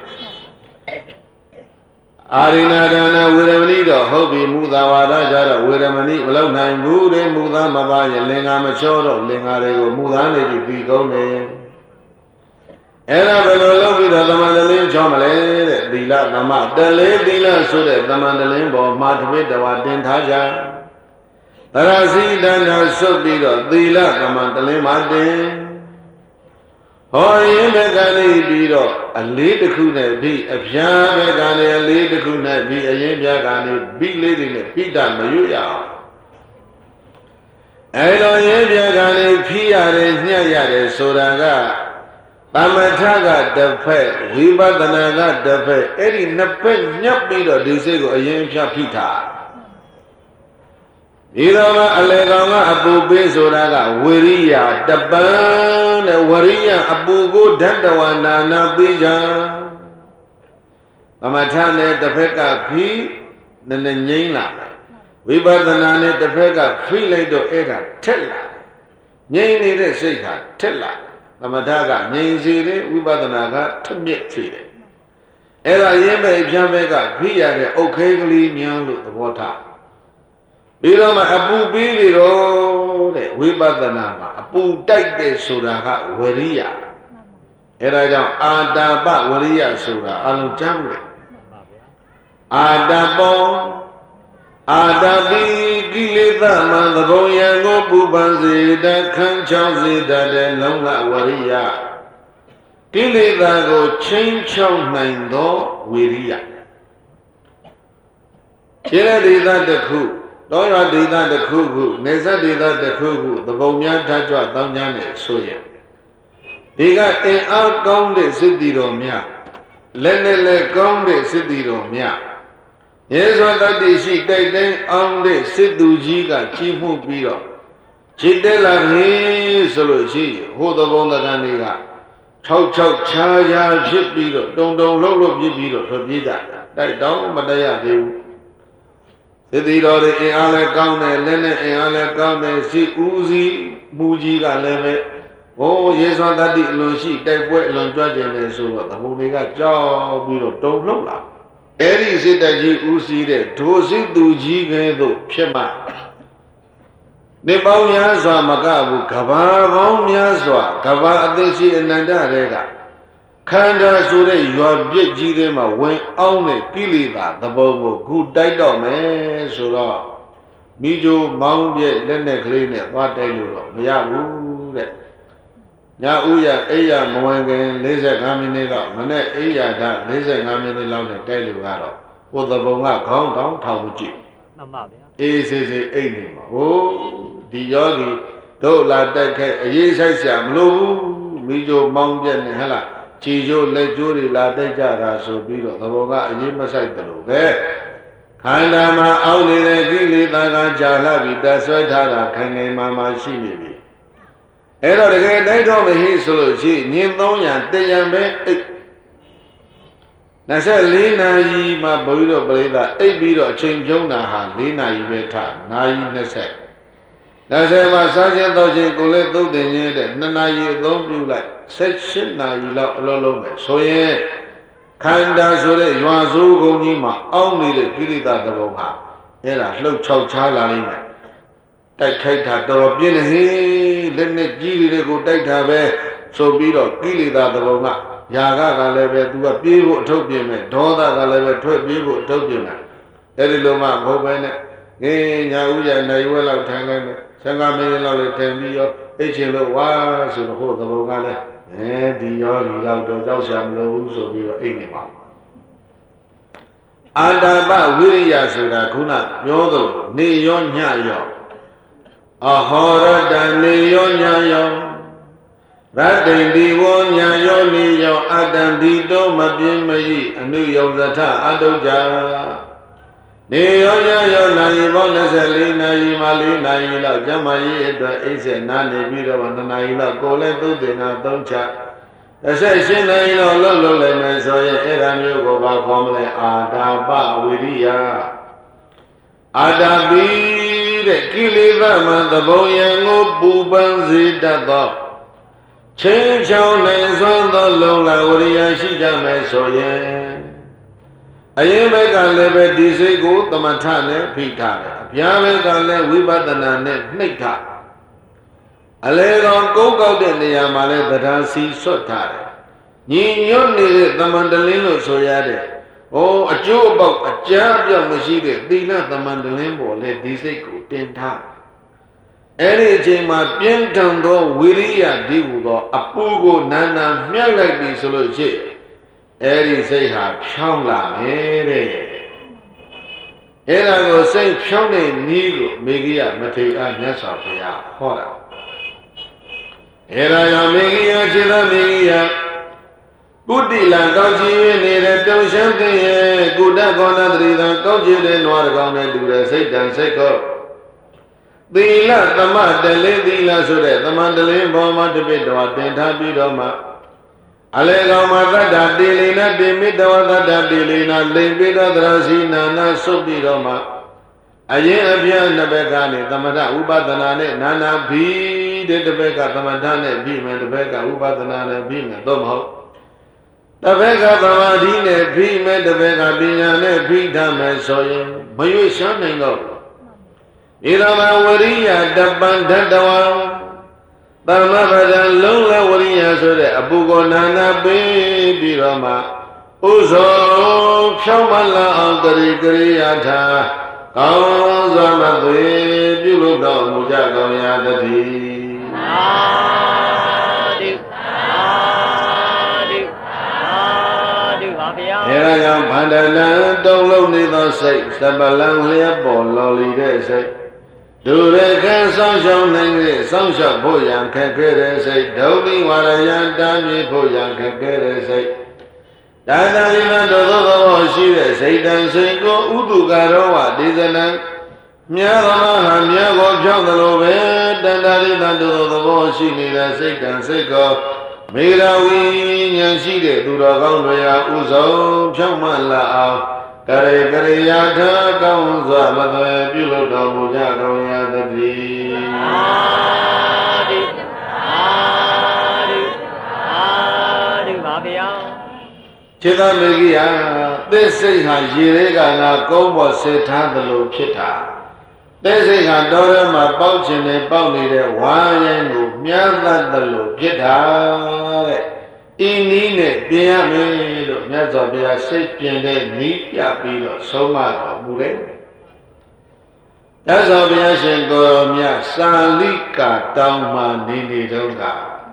အာရိဏဒနာဝေရမဏိတော့ဟုတ်ပြီမူသာဝါဒကြတော့ဝေရမဏိမလောက်နိုင်ဘူးတဲ့မူသာမပါရင်လင်္ကာမချောတော့လင်္ကာတွေကိုမူသာနေပြီးပြီးကုန်တယ်အဲ့ဒါဘယ်လိုလုပ်ပြီးတော့သမန္တလင်းချောမလဲတဲ့သီလသမတလေးသီလဆိုတဲ့သမန္တလင်းပေါ်မှာတပိတဝတင်ထားကြသရစီတဏ္ဍဆွတ်ပြီးတော့သီလသမန္တလင်းမှာတင်ဟောရင်ဘက်ကနေပြီးတော့အလေးတစ်ခုနဲ့ပြီးအပြားဘက်ကနေအလေးတစ်ခုနဲ့ပြီးအရင်ပြားကနေပြီးလေးတွေနဲ့ပိတမရွရအောင်အဲလိုရင်ပြားကနေဖြီးရတယ်ညှက်ရတယ်ဆိုတာကသမထကတစ်ဖက်ဝိပဿနာကတစ်ဖက်အဲ့ဒီနှစ်ဖက်ညှပ်ပြီးတော့ဒီစိတ်ကိုအရင်ဖြတ်ဖိထားဒီတော့ကအလေကောင်ကအပူပေးဆိုတာကဝိရိယတပန်းတဲ့ဝရိယအပူကိုဓာတဝနာနာပေးကြသမထနဲ့တစ်ဖက်ကဖိနည်းနည်းငိမ့်လာဝိပဿနာနဲ့တစ်ဖက်ကဖိလိုက်တော့အဲ့ဒါထက်လာငိမ့်နေတဲ့စိတ်ဟာထက်လာသမထကငြိမ်စေတယ်ဝိပဿနာကထမြက်စေတယ်အဲ့ဒါရင်းမဲ့ဖြမ်းမဲ့ကဖိရတဲ့အုတ်ခဲကလေးများလို့သဘောထားပြီးတော့မှအပူပြီးပြီတော့တဲ့ဝိပဿနာမှာအပူတိုက်တဲ့ဆိုတာကဝရိယအဲ့ဒါကြောင့်အာတာပဝရိယဆိုတာအလုံးကျမ်းတယ်အာတပောအာတပိကိလေသာမသဘုံယံကိုပူပန်စေတခန်းချောင်းစေတတ်တဲ့လုံးဝဝရိယကိလေသာကိုချင်းချောင်းနိုင်သောဝိရိယခြေလက်ဒေသတစ်ခုတောရဒေသတစ်ခုခုနေဆက်ဒေသတစ်ခုခုသဘုံများဓာတ်ကြွတောင်းကြနဲ့ဆိုရင်ဒီကအင်အားကောင်းတဲ့စိတ္တိတော်များလက်နဲ့လက်ကောင်းတဲ့စိတ္တိတော်များရေဇောတတ္တိရှိတိုက်တိုင်းအောင်တဲ့စစ်သူကြီးကကြီးမှုပြီးတော့ခြေတက်လာပြီဆိုလို့ရှိရင်ဟိုသဘုံတကန်တွေက၆၆ခြားခြားဖြစ်ပြီးတော့တုံတုံလှုပ်လှုပ်ပြစ်ပြီးတော့ထွက်ပြေးကြတိုက်တောင်းမတရသေးဘူးသတိတော်တွေအင်အားလည်းကောင်းတယ်လက်နဲ့အင်အားလည်းကောင်းတယ်ရှိဦးစီးမူကြီးကလည်းပဲဟိုရေဇောတတ္တိအလွန်ရှိတိုက်ပွဲအလွန်ကြွကြင်တယ်ဆိုတော့သဘုံတွေကကြောက်ပြီးတော့တုံလှုပ်လာအဲ့ဒီစိတ်တကြီးဦးစီးတဲ့ဒိုစိတ်သူကြီးကဲသို့ဖြစ်မှနေပေါင်းများစွာမကဘူးကဘာပေါင်းများစွာကဘာအသိရှိအနန္တတွေကခန္ဓာဆိုတဲ့ရွာပြည့်ကြီးထဲမှာဝင်အောင်တဲ့ကိလေသာသဘောကိုခုတိုက်တော့မယ်ဆိုတော့မိကြိုမောင်းပြည့်လက်နဲ့ကလေးနဲ့သွားတိုက်လို့တော့မရဘူးတဲ့ညာဥရအိယာမဝင်ခင်၄၅မိနစ်တော့မနဲ့အိယာဓာတ်၄၅မိနစ်လောက်နဲ့တိုက်လို့ကတော့ဟိုသဘုံကခေါင်းတောင်ထောင်ကြည့်မှန်ပါဗျာအေးစေးစေးအိတ်နေမှာဟိုဒီယောဂီတို့လာတိုက်ခဲ့အရေးဆိုင်ဆရာမလို့ဘူးမိကြိုမောင်းပြည့်နဲ့ဟဲ့လားခြေကျိုးလက်ကျိုးတွေလာတိုက်ကြတာဆိုပြီးတော့သဘောကအရေးမဆိုင်တယ်လို့ပဲခန္ဓာမှာအောင်းနေတဲ့ကိလေသာကကြာလာပြီးတဆွဲထားတာခိုင်ခိုင်မာမာရှိနေပြီအဲ့တော့တကယ်တိုက်တော့မဟိဆိုလို့ရှိညင်သုံးရတရံပဲအိတ်၂၄နာရီမှဘုန်းကြီးတို့ပြိဿအိတ်ပြီးတော့အချိန်ပြုံးတာဟာ၄နာရီပဲထားနာရီ၂၀ဒါဆိုမှစားခြင်းတော့ခြင်းကိုလည်းသုတ်တင်ခြင်းတဲ့၂နာရီအသုံးပြုလိုက်၁၈နာရီလောက်အလုံးလုံးပဲဆိုရင်ခန္ဓာဆိုတဲ့ရွာစိုးကုန်ကြီးမှာအောင်းနေတဲ့ကိလေသာသဘောဟာအဲ့ဒါလှုပ်ချောက်ချားလာလိမ့်မယ်တိုက်ခိုက်တာတော်ပြင်းနေဟေးလက်နဲ့ကြီးတွေကိုတိုက်တာပဲဆိုပြီးတော့ကိလေသာသဘောကယာကကလည်းပဲသူကပြေးဖို့အထုတ်ပြင်းမယ်ဒေါသကလည်းပဲထွက်ပြေးဖို့အထုတ်ပြင်းမယ်အဲ့ဒီလိုမှမဟုတ်ပဲနဲ့ငင်းညာဥရနိုင်ဝဲလောက်ထိုင်လိုက်မယ်ဆံဃာမင်းလောက်လည်းတင်ပြီးရောအိတ်ချင်လို့ဝါဆိုတော့ဟိုသဘောကလည်းအဲဒီရောဒီလောက်တော့ကြောက်ရှာမလို့ဆိုပြီးတော့အိတ်နေပါအာတပဝိရိယဆိုတာခုနပြောသလိုနေရောညရောအဟောရတနေရောညရောရတ္တိဒီဝညာယောနိယောအတ္တံဒီတောမပြင်းမယိအနုယောသထအတုကြနေရောညရောနိုင်ပေါင်း၂၄နာရီမှ၄နာရီလောက်ကျမကြီးအတွက်အိစက်နားနေပြီးတော့နှစ်နာရီလောက်ကိုယ်လည်းသုတ်တင်တာသုံးချတစ်ဆက်ရှင်းနိုင်တော့လှုပ်လှုပ်လိုက်မယ်ဆိုရင်အဲ့ဒါမျိုးကိုဘာခေါ်မလဲအာတာပဝိရိယအာတာပိတဲ့ကိလေသာမှသဘုံယံကိုပူပန်းစေတတ်သောချင်းချောင်းနိုင်စွမ်းသောလုံလဝရိယရှိကြမယ်ဆိုရင်အရင်ဘက်ကလည်းပဲဒီစိတ်ကိုသမထနဲ့ဖိထားတယ်အပြားဘက်ကလည်းဝိပဿနာနဲ့နှိပ်ထားအလေကောင်ကုတ်ကောက်တဲ့နေရာမှာလည်းတရားစီဆွတ်ထားတယ်ညီညွတ်နေတဲ့သမန္တလင်းလို့ဆိုရတဲ့ဟောအကျိုးအပေါက်အကြမ်းအပြောက်မရှိတဲ့သီလသမန္တလင်းပေါ်လည်းဒီစိတ်ကိုတင်ထားအဲ့ဒီအချိန်မှာပြင်းထန်သောဝိရိယဒီဟူသောအပူကိုနာနာမြတ်လိုက်ပြီဆိုလို့ရှိရင်အဲ့ဒီစိတ်ဟာဖြောင်းလာမယ်တဲ့အဲ့ဒါကိုစိတ်ဖြောင်းတဲ့နည်းကိုမေဂိယမထေရမြတ်စွာဘုရားဟောတာအဲ့ဒါကြောင့်မေဂိယခြေသောမေဂိယကုတိလံကောက်ချီ၍နေတဲ့တုံရှမ်းသိရဲ့ကုတ္တကောဏတရိသံကောက်ချီတဲ့နွားတကောင်နဲ့တူတဲ့စိတ်တန်စိတ်ကောသီလသမတလေသီလဆိုတဲ့သမန္တလင်းဘောမှာတပိတော်တင်ထားပြီးတော့မှအလေကောင်မှာတတ္တတေလိနတေမိတဝတ္တတေလိနလိမ်ပိသောသရစီနာနာဆုတ်ပြီးတော့မှအရင်အပြည့်နှစ်ဘက်ကနေသမထဥပဒနာနဲ့နာနာဘီတဲ့တစ်ဘက်ကသမထနဲ့ပြီးမယ်တစ်ဘက်ကဥပဒနာနဲ့ပြီးမယ်သို့မဟုတ်တစ်ဘက်ကသမာဓိနဲ့ပြီးမယ်တစ်ဘက်ကပညာနဲ့ပြီးထားမယ်ဆိုရင်မရွေ့ရှမ်းနိုင်တော့ဘူးဣရမဝရိယတပံဓတဝံသမ္မပဒံလုံးလဝရိယဆိုတဲ့အပုဂ္ဂိုလ်နာနာပေးပြီးတော့မှဥဇောဖြောင်းမလာအောင်တရိကရိယာထာကောင်းစွာမသွေပြုလို့တော်မူကြကောင်းရာတည်းသာဓုသာဓုသာဓုပါဗျာအဲဒါကြောင့်ဗန္ဒလံတုံးလုံးနေသောစိတ်သဗ္ဗလံလျက်ပေါ်လော်လီတဲ့စိတ်ဒုရခေဆောင်းရှောင်းနိုင်တဲ့ဆောင်းလျှောက်ဖို့ရန်ခက်ခဲတဲ့စိတ်ဒုတိဝါရယံတားမြစ်ဖို့ရန်ခက်ခဲတဲ့စိတ်ဒါသာလိမတော်သောသောရှိတဲ့စိတ်တန်စိတ်ကိုဥဒုကရောဝဒေသနံမြတ်သောဟာမြတ်ကိုဖြောင်းသလိုပဲတန်တာလိမတော်သောသောရှိနေတဲ့စိတ်တန်စိတ်ကိုမေရဝိညာဉ်ရှိတဲ့သူတော်ကောင်းတွေဟာဥဆုံးဖြောင်းမှလာအောင်ကရေကရိယာထကောင်းစွာမသွေပြုလို့တော်မူကြတော်ရာသတိအာတိအာတိအာတိပါဗျာခြေသာမေကြီးဟာသစ္စိတ်ဟာရေတွေကငါကုန်းပေါ်ဆေထားသလိုဖြစ်တာသစ္စိတ်ဟာတော်ရဲမှာပေါက်ခြင်းနဲ့ပေါက်နေတဲ့ဝါရိုင်းကိုမြတ်သတ်သလိုဖြစ်တာတဲ့ဤနည်းနဲ့ပြင်ရမယ်လို့မြတ်စွာဘုရားစိတ်ပြင်တဲ့နည်းပြပြီးတော့ဆုံးမတော်မူတယ်မြတ်စွာဘုရားရှင်ကိုယ်တော်မြတ်စာလိကာတောင်းမှနေနေတော့က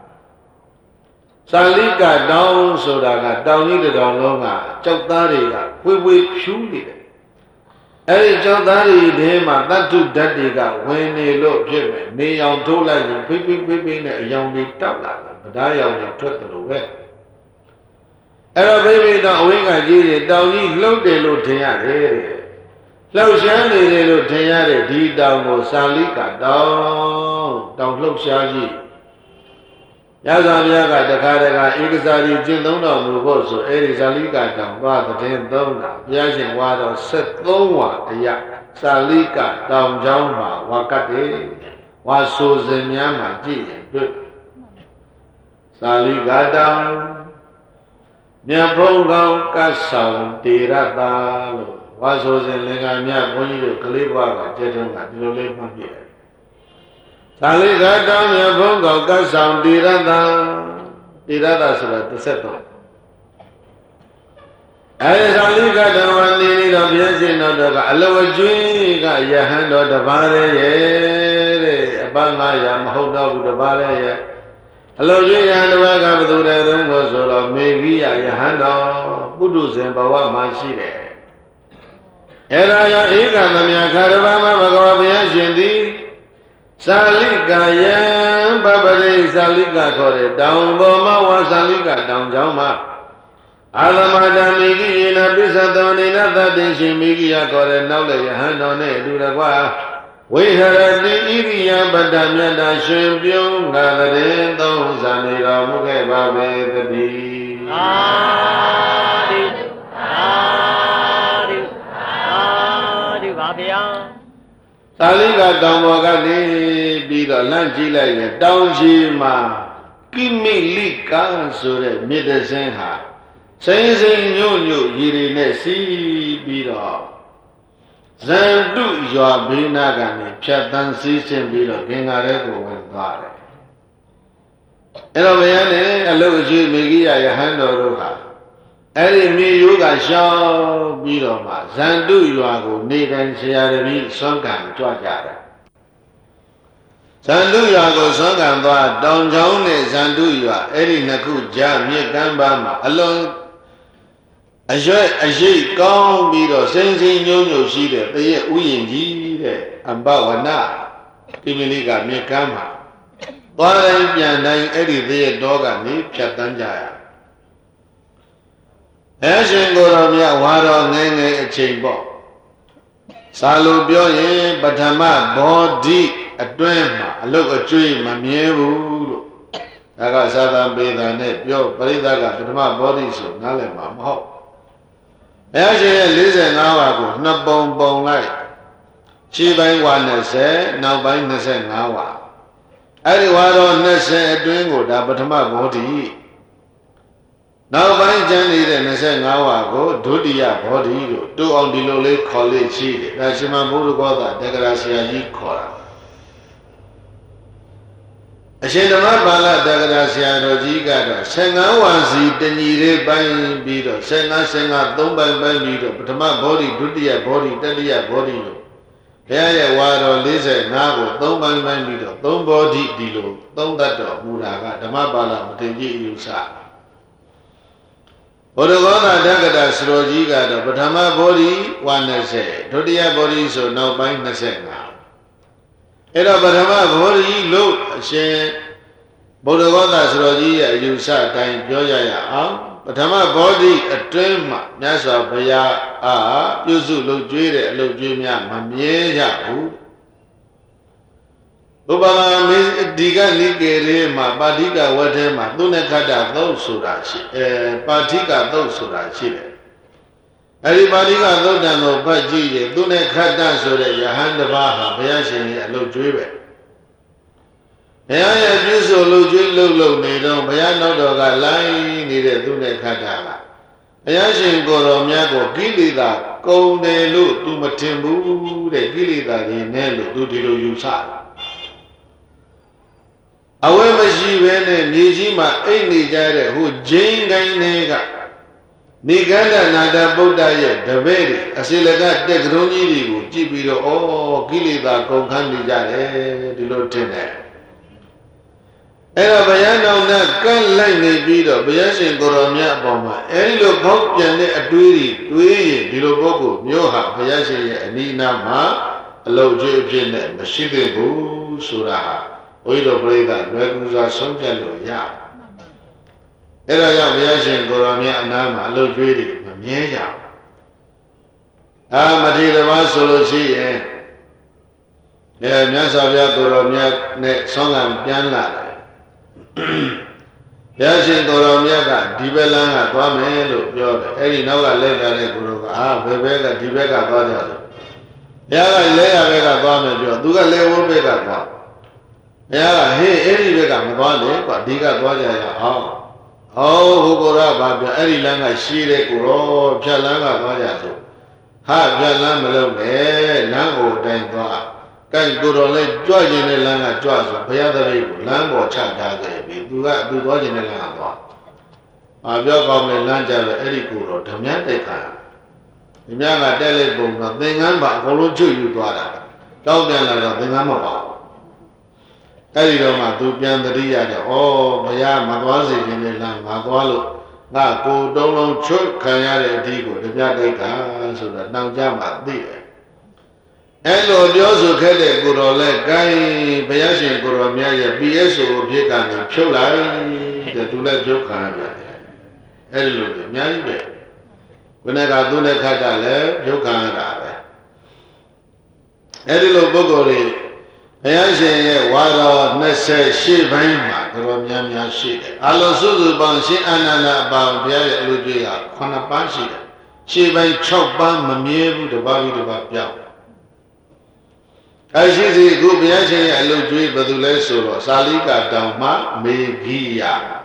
စာလိကာတောင်းဆိုတာကတောင်ကြီးတစ်တောင်လုံးကကြောက်သားတွေကဝေဝေဖြူးနေတယ်အဲဒီကြောက်သားတွေထဲမှာတတ္ထုဓာတ်တွေကဝင်နေလို့ဖြစ်မယ်နေအောင်ထိုးလိုက်ရင်ဖိဖိဖိဖိနဲ့အယောင်တွေတောက်လာတယ်ဗဒါရောင်တွေထွက်တယ်လို့ပဲအဲ့တော့ဖိဖိတော့အဝိကကြီးတွေတောင်ကြီးလှုပ်တယ်လို့ထင်ရတယ်လှုပ်ရှားနေတယ်လို့ထင်ရတဲ့ဒီတောင်ကိုစာလိကာတောင်တောင်လှုပ်ရှားကြီးရသော်ဘုရားကတခါတခါဧကစာရီကျင့်သုံးတော်မူဖို့ဆိုအဲ့ဒီစာလိကာတောင်သွားတဲ့သုံးတာဘုရားရှင်ဝါတော်ဆက်သုံးဝါအရာစာလိကာတောင်ကျောင်းမှာဝါကတ်တယ်ဝါဆိုစဉ်များမှာကြည့်ရင်တွေ့စာလိကာတောင်မြတ်ဘုံကောင်းကတ်ဆောင်တေရတာလို့ဝါဆိုစဉ်လင်္ကာမြတ်ဘုန်းကြီးတို့ကလေးဘွားကကျက်တုံးကဒီလိုလေးမှတ်ပြတယ်သာလိကတောင်းမြတ်ဘုံကောကဆောင်တိရတံတိရတဆိုတာတစ်ဆက်တော့အဲဇာလိကတဝနေနေတော့ပြည့်စင်တော်ကအလဝကျွေးကယဟန်တော်တပါးရဲ့တဲ့အပန်းငါရမဟုတ်တော့ဘူးတပါးရဲ့အလဝကျွေးယဟန်တပါးကဘယ်သူလဲသုံးလို့ဆိုတော့မေဂိယယဟန်တော်ပုထုဇဉ်ဘဝမှာရှိတယ်အဲဒါကြောင့်ဧကသမယခါရဗမဘဂဝါဘုရားရှင်သည်သာလိကယံပပရိသာလိကခေါ်တဲ့တောင်ပေါ်မှာဝါသာလိကတောင်ကျောင်းမှာအာသမတမိဂိယေနပိစ္ဆသောနေနသတ္တိရှင်မိဂိယခေါ်တဲ့နောက်လေယဟန်တော်နဲ့အတူတကွာဝိဟရတိဣရိယပတ္တမြတ်တာရှင်ပြုံးငါတဲ့သုံးဇာနေတော်မူခဲ့ပါပေတည်းအာတိအာတိအာတိပါဗျာသာလိကတောင်ပေါ်ကနေပြီးတော့လမ်းကြည့်လိုက်ရင်တောင်ကြီးမှာကိမိလိကဆိုတဲ့မြစ်တဆင်းဟာစိမ့်စိမ့်ညို့ညို့ရည်ရည်နဲ့စီးပြီးတော့ဇန်တုရွာဘေးနာကနေဖြတ်တန်းစီးဆင်းပြီးတော့ဂင်္ဂါရဲကိုဝင်သွားတယ်အဲ့တော့ဘုရားနဲ့အလုတ်အကျွေးမေဂိယယဟန်တော်တို့ဟာအဲ့ဒီမြေရိုးကရှောင်းပြီးတော့မှဇန်တုရွာကိုနေတိုင်းဆရာတပည့်ဆွမ်းကံကြွကြတယ်ဇန်တုရွာကိုဆွမ်းကံသွားတောင်ချောင်းနဲ့ဇန်တုရွာအဲ့ဒီနှစ်ခုကြားမြစ်ကမ်းပါမှာအလုံးအရွက်အရိပ်ကောင်းပြီးတော့စိမ့်စိမ့်ညို့ညို့ရှိတဲ့တရက်ဥယျင်ကြီးတဲ့အမ္ဘဝနကိမိလိကမြစ်ကမ်းမှာသွားတိုင်းပြန်တိုင်းအဲ့ဒီတရက်တော်ကနေဖြတ်တန်းကြရအဲရှင်ကိုယ်တော်မြတ်ဝါတော်ငယ်ငယ်အချိန်ပေါ့စာလိုပြောရင်ပထမဘောဓိအတွင်းမှာအလုတ်အကျွေးမမြဲဘူးလို့ဒါကသာသပေတာနဲ့ပြောပရိသတ်ကပထမဘောဓိဆိုနားလည်မှာမဟုတ်ဘုရားရှင်ရဲ့၄၅ဝါကိုနှစ်ပုံပုံလိုက်ခြေပိုင်းဝါ၂၀နောက်ပိုင်း၂၅ဝါအဲ့ဒီဝါတော်၂၀အတွင်းကိုဒါပထမဘောဓိနောက်ပိုင်းကျန်နေတဲ့၂၅ဝါကိုဒုတိယဘောဓိလို့တူအောင်ဒီလိုလေးခေါ်လေးရှိတယ်ဒါရှင်မဘုရားကောသာတက္ကရာဆရာကြီးခေါ်တာအရှင်ဓမ္မပါဠတက္ကရာဆရာတော်ကြီးကတော့၁၅ဝါစီတညီလေးပိုင်းပြီးတော့၁၅ ၁၅ သုံးပိုင်းပိုင်းပြီးတော့ပထမဘောဓိဒုတိယဘောဓိတတိယဘောဓိလို့ဘုရားရဲ့ဝါတော်၄၅ကိုသုံးပိုင်းပိုင်းပြီးတော့သုံးဘောဓိဒီလိုသုံးတတ်တော်မူတာကဓမ္မပါဠမထေရကြီးအယူဆဘုဒ္ဓဂောသတက္ကရာဆရာကြီးကတော့ပထမဘောဓိဝါ၂၀ဒုတိယဘောဓိဆိုနောက်ပိုင်း၂၅အဲ့တော့ပထမဘောဓိလို့အရှင်ဘုဒ္ဓဂောသဆရာကြီးရဲ့အယူဆအတိုင်းပြောရရအောင်ပထမဘောဓိအတွင်းမှာမြတ်စွာဘုရားအားပြုစုလုပ်ကြွေးတဲ့အလုပ်ကြွေးများမမြဲကြဘူးဥပမာမေဒီကနိကေရေမှာပါဠိကဝတ်ထဲမှာသုနခတ္တသုတ်ဆိုတာရှိအဲပါဠိကသုတ်ဆိုတာရှိတယ်အဲဒီပါဠိကသုတ်တံကိုဖတ်ကြည့်ရင်သုနခတ္တဆိုတဲ့ယဟန်တစ်ပါးဟာဘုရားရှင်ရဲ့အလုပ်ကြွေးပဲဘုရားရဲ့ပြုစုလုပ်ကြွေးလုပ်လုပ်နေတော့ဘုရားနောက်တော်ကလိုင်းနေတဲ့သုနခတ္တကဘုရားရှင်ကိုယ်တော်မြတ်ကိုကိလေသာကုန်တယ်လို့ तू မထင်ဘူးတဲ့ကိလေသာတွေနဲ့လို့ तू ဒီလိုယူဆတယ်အဝဲမရှိဘဲနဲ့မြေကြီးမှာအိတ်နေကြတဲ့ဟိုဂျိန်းကိုင်းတွေကနိဂန္ဓနာတဗုဒ္ဓရဲ့တပည့်တွေအစီလကတက်ကရုံးကြီးတွေကိုကြည့်ပြီးတော့ဩကိလေသာကုန်ခန်းနေကြတယ်ဒီလိုထင်တယ်အဲ့တော့ဘုရားတော်နဲ့ကန့်လိုက်နေပြီးတော့ဘုရားရှင်ကိုယ်တော်မြတ်အပေါ်မှာအဲဒီလိုဖောက်ပြန်တဲ့အတွေးတွေတွေးရင်ဒီလိုပုဂ္ဂိုလ်မျိုးဟာဘုရားရှင်ရဲ့အနိနာမှာအလုတ်ကျွေးအဖြစ်နဲ့မရှိသင့်ဘူးဆိုတာဟာဘုရားတော်ပြိဿလွယ်ကူစွာဆုံးဖြတ်လို့ရအဲ့ဒါကြောင့်ဘုရားရှင်ကိုယ်တော်မြတ်အနာမှာအလုတ်ကျွေးတွေမမြဲကြဘူးအာမထေရဘာဆိုလို့ရှိရင်အဲမြတ်စွာဘုရားကိုယ်တော်မြတ်နဲ့ဆောင်းကံပြန်လာတယ်ဘုရားရှင်ကိုယ်တော်မြတ်ကဒီဘက်လမ်းကသွားမယ်လို့ပြောတယ်အဲ့ဒီနောက်ကလဲလာတဲ့ကိုယ်တော်ကအာဘယ်ဘက်ကဒီဘက်ကသွားကြတယ်ဘုရားကလဲရဘက်ကသွားမယ်ပြောသူကလဲဝိုးဘက်ကသွားဘုရားကဟေးအဲ့ဒီဘက်ကမသွားနဲ့ကွာဒီကသွားကြရအောင်ဟောဟိုကိုရဘာပြောအဲ့ဒီလမ်းကရှည်တဲ့ကိုရောဖြတ်လမ်းကသွားကြဆိုဟာဖြတ်လမ်းမလုပ်နဲ့လမ်းကိုတိုင်သွားကဲကိုတော်လည်းကြွကျင်တဲ့လမ်းကကြွဆိုဘုရားသခင်ကိုလမ်းပေါ်ချထားခဲ့ပြီသူကသူသွားကျင်တဲ့လမ်းကသွားအာပြောကောင်းတဲ့လမ်းကြတော့အဲ့ဒီကိုတော့ဓမြတိတ်ခါဒီမြကတက်လိုက်ပုံတော့သင်္ကန်းပါအကုန်လုံးချွတ်ယူသွားတာတောက်ပြန်လာတော့သင်္ကန်းမပါဘူးအဲ့ဒီတော့မှသူပြန်တတိရတယ်ဩဘုရားမသွားစေခြင်းနဲ့လမ်းငါသွားလို့ငါကိုတုံးလုံးချွတ်ခံရတဲ့အဒီကိုဓမြတိတ်ခါဆိုတော့နှောင်ကြမှာသိတယ်အဲ့လိုပြောဆိုခဲ့တဲ့ကိုတော်လဲကိုင်းဘုရားရှင်ကိုတော်မြတ်ရဲ့ ပီ အက်စ် အို အဖြစ်ကနေဖြုတ်လိုက်တဲ့သူလည်းဖြုတ်ခံရတယ်အဲ့ဒီလိုအများကြီးပဲဘယ်နဲ့ကသူနဲ့ခတ်ကလည်းဖြုတ်ခံရတာပဲအဲ့ဒီလိုပုဂ္ဂိုလ်တွေဘုရားရှင်ရဲ့ဝါတော်နှစ်ဆယ်ရှစ်ပိုင်းမှာတော်များများရှိတယ်အလုံးစုစုပေါင်းရှင်အာနန္ဒအပေါင်းဘုရားရဲ့အလို့ကျွေးဟာခုနှစ်ပန်းရှိတယ်ရှစ်ပိုင်း၆ပန်းမမြဲဘူးတစ်ပါးပြီးတစ်ပါးပြောင်းအရှိစီခုဘုရားရှင်ရဲ့အလုပ်ကျွေးဘယ်သူလဲဆိုတော့စာလိကတောင်မှမေဂိယ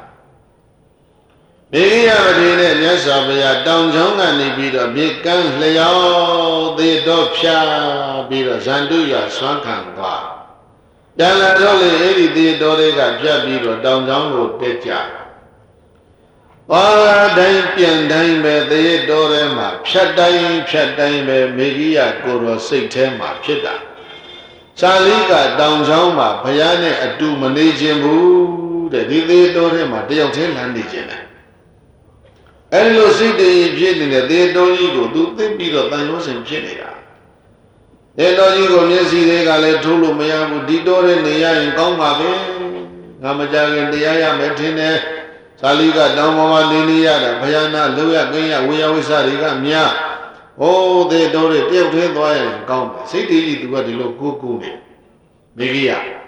မေဂိယမထေရနဲ့မြတ်စွာဘုရားတောင်ချောင်းကနေပြီးတော့မြေကမ်းလျောက်သေးတော့ဖြာပြီးတော့ဇန္တုရဆွမ်းခံသွားပြန်လာတော့လေအဲ့ဒီသေးတော်တွေကပြတ်ပြီးတော့တောင်ချောင်းကိုတက်ကြဘာတိုင်းပြန်တိုင်းပဲသေးတော်ထဲမှာဖြတ်တိုင်းဖြတ်တိုင်းပဲမေဂိယကိုတော်စိတ်ထဲမှာဖြစ်တာစာလိကတောင်ချောင်းမှာဘုရားနဲ့အတူမနေခြင်းဘူးတဲ့ဒီသေးတော်ထဲမှာတယောက်တည်းလမ်းနေခြင်းတယ်အဲ့လိုစိတ်တည်ဖြစ်နေတဲ့သေတော်ကြီးကိုသူသိပြီးတော့တန်ရုံးစင်ဖြစ်နေတာသေတော်ကြီးကိုမျက်စိတွေကလည်းထိုးလို့မရဘူးဒီတော်ထဲနေရရင်ကောင်းပါပဲငါမကြခင်တရားရမယ်ထင်တယ်သာလိကတောင်ပေါ်မှာနေနေရတာဘုရားနာလှုပ်ရကင်းရဝေယဝိဆတွေကများဟိုးသေတော်တွေတယောက်တည်းသွားရင်ကောင်းတယ်စိတ်တည်ကြီးသူကဒီလိုကိုကိုနေမိဂိယ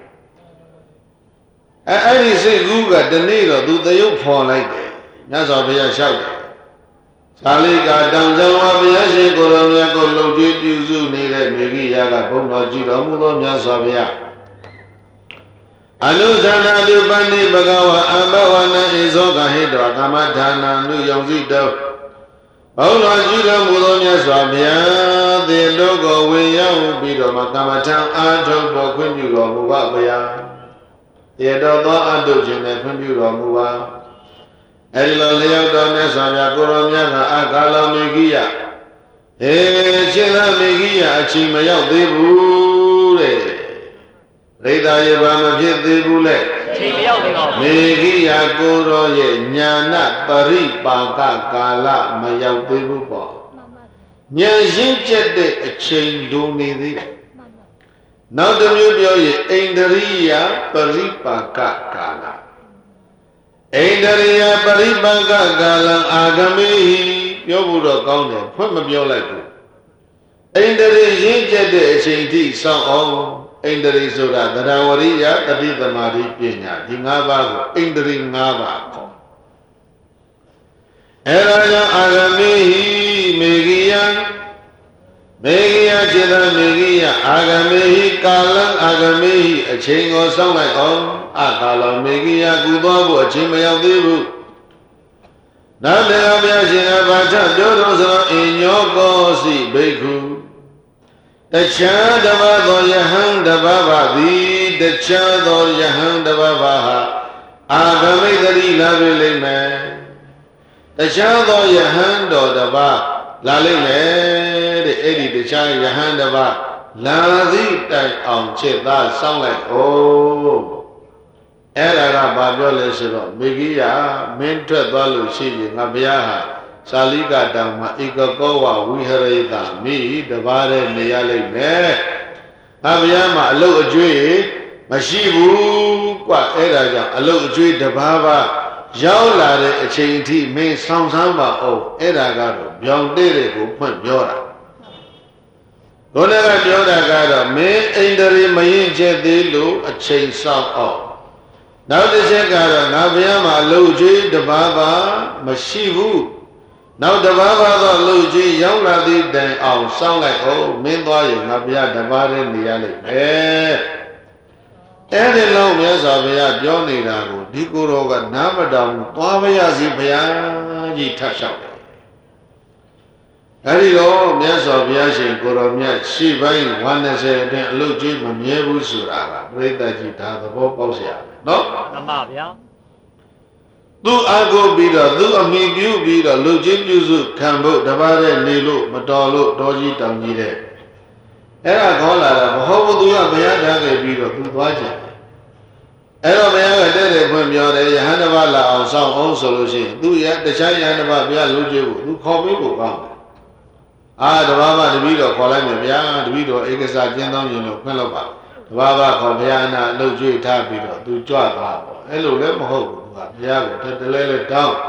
အဲအဲ့ဒီစိတ်ကူးကတနေ့တော့သူသရုပ်ဖော်လိုက်တယ်မြတ်စွာဘုရားလျှောက်တယ်သာလိကတောင်ကျောင်းမှာဘုရားရှင်ကိုယ်တော်မြတ်ကိုလှုပ်ကြွေးပြုစုနေတဲ့မိဂိယကဘုန်းတော်ကြည်တော်မူသောမြတ်စွာဘုရားအနုဇန္နာလူပန္နိဘဂဝါအဘဝနဣဇောကဟိတောကာမဌာနနုယောစိတောဘုန်းတော်ကြည်တော်မူသောမြတ်စွာဘုရားသေလောကဝေရောက်ပြီးတော့မှကာမထံအာထုတ်တော်ခွင့်ပြုတော်မူပါဗျာသေတော်သောအတုခြင်းနဲ့ခွင့်ပြုတော်မူပါအဲဒီလိုလျောက်တော်မြတ်စွာဘုရားကိုရောမြတ်ကအကာလမေဂိယဟေရှင်သာမေဂိယအချိန်မရောက်သေးဘူးတဲ့ရိဒာယေဘာမဖြစ်သေးဘူးလေအချိန်မရောက်သေးပါဘူးမေဂိယကိုရောရဲ့ညာနာပရိပါကကာလမရောက်သေးဘူးပေါ့ဉာဏ်ရင့်ကျက်တဲ့အချိန်လိုနေသေးတယ်နောက်တစ်မျိုးပြောရင်ဣန္ဒရိယပရိပါကကာလဣန္ဒရိယပရိပါကကာလအာဂမေဟိပြောဖို့တော့ကောင်းတယ်ဖွင့်မပြောလိုက်ဘူးဣန္ဒရိရင့်ကျက်တဲ့အချိန်ထိစောင့်အောင်ဣန္ဒရိဆိုတာသရဝရိယတတိသမာဓိပညာဒီ၅ပါးကိုဣန္ဒရိ၅ပါးခေါ်အဲဒါကြောင့်အာဂမေဟိမေဂိယမေဂိယจิตမေဂိယအာဂမေဟိကာလံအာဂမေဟိအချိန်ကိုစောင့်လိုက်အောင်အကာလမေဂိယကုသောဖို့အချိန်မရောက်သေးဘူးနတ်တရားဘုရားရှင်အဘာထပြောတော်ဆိုအညောကောစီဘိက္ခုတခြားတပါးသောယဟန်တပါးပါသည်တခြားသောယဟန်တပါးပါဟာအာဂမိတ္တိလာပြီလိမ့်မယ်တခြားသောယဟန်တော်တပါးလာလိမ့်မယ်တဲ့အဲ့ဒီတခြားယဟန်တပါးလာသည့်တိုင်အောင်ချက်သားစောင့်လိုက်ဟုတ်အဲ့ဒါကဘာပြောလဲဆိုတော့မေဂိယမင်းထွက်သွားလို့ရှိရင်ငါဘုရားဟာသာလိကတောင်မှာဧကကောဝဝိဟရိတမိတပါးတဲ့နေရလိမ့်မယ်ငါဘုရားမှာအလုတ်အကျွေးမရှိဘူးကွအဲ့ဒါကြောင့်အလုတ်အကျွေးတပါးပါရောက်လာတဲ့အချိန်အထိမင်းဆောင်ဆန်းပါအောင်အဲ့ဒါကတော့ပြောင်းတဲ့တဲ့ကိုဖွင့်ပြောတာဘုရားကပြောတာကတော့မင်းဣန္ဒြေမရင်ကျက်သေးလို့အချိန်ဆောင်အောင်နောက်တစ်ချက်ကတော့ငါဘုရားမှာလှုပ်ကြွေးတပါးပါမရှိဘူးနောက်တပါးပါသောလှုပ်ကြွေးရောက်လာသည့်တိုင်အောင်စောင့်လိုက်အောင်မင်းသွားရင်ငါဘုရားတပါးနဲ့နေရလိမ့်မယ်အဲ့ဒီလောက်မြတ်စွာဘုရားပြောနေတာကိုဒီကိုယ်တော်ကနားမတောင်သွားပါရစီဘုရားကြီးထပ်လျှောက်တယ်အဲ့ဒီတော့မြတ်စွာဘုရားရှင်ကိုယ်တော်မြတ်ရှေ့ပိုင်းတစ်၂၀အတွင်းအလုတ်ကြီးမမြဲဘူးဆိုတာကပြိဿကြီးဒါသဘောပေါက်เสียရမယ်နော်မှန်ပါဗျာသူအာကိုပြီးတော့သူအမိပြုပြီးတော့လူချင်းပြုစုခံဖို့တပါးတဲ့နေလို့မတော်လို့တော်ကြီးတောင်ကြီးတဲ့အဲ့ဒါခေါ်လာတာမဟုတ်ဘူးသူကဘုရားထားခဲ့ပြီးတော့သူသွားချင်အဲ့တော့ဘုရားကတဲ့တဲ့ဖွင့်ပြောတယ်ယဟန်တစ်ပါးလာအောင်စောင့်အောင်ဆိုလို့ရှိရင်သူရတခြားယဟန်တစ်ပါးဘုရားလူချင်းကိုသူခေါ်ပြီးဖို့ကောင်းတယ်အာတပါးမှတပည့်တော်ခေါ်လိုက်မယ်ဗျာတပည့်တော်ဧကစားကျင်းသောရင်လို့ဖွင့်လို့ပါတပါးပါခေါ်ဘုရားအနာလှုပ်ကြွေးထားပြီးတော့သူကြွသွားပေါ့အဲ့လိုလည်းမဟုတ်ဘူးဘုရားကိုတလဲလဲတောင်း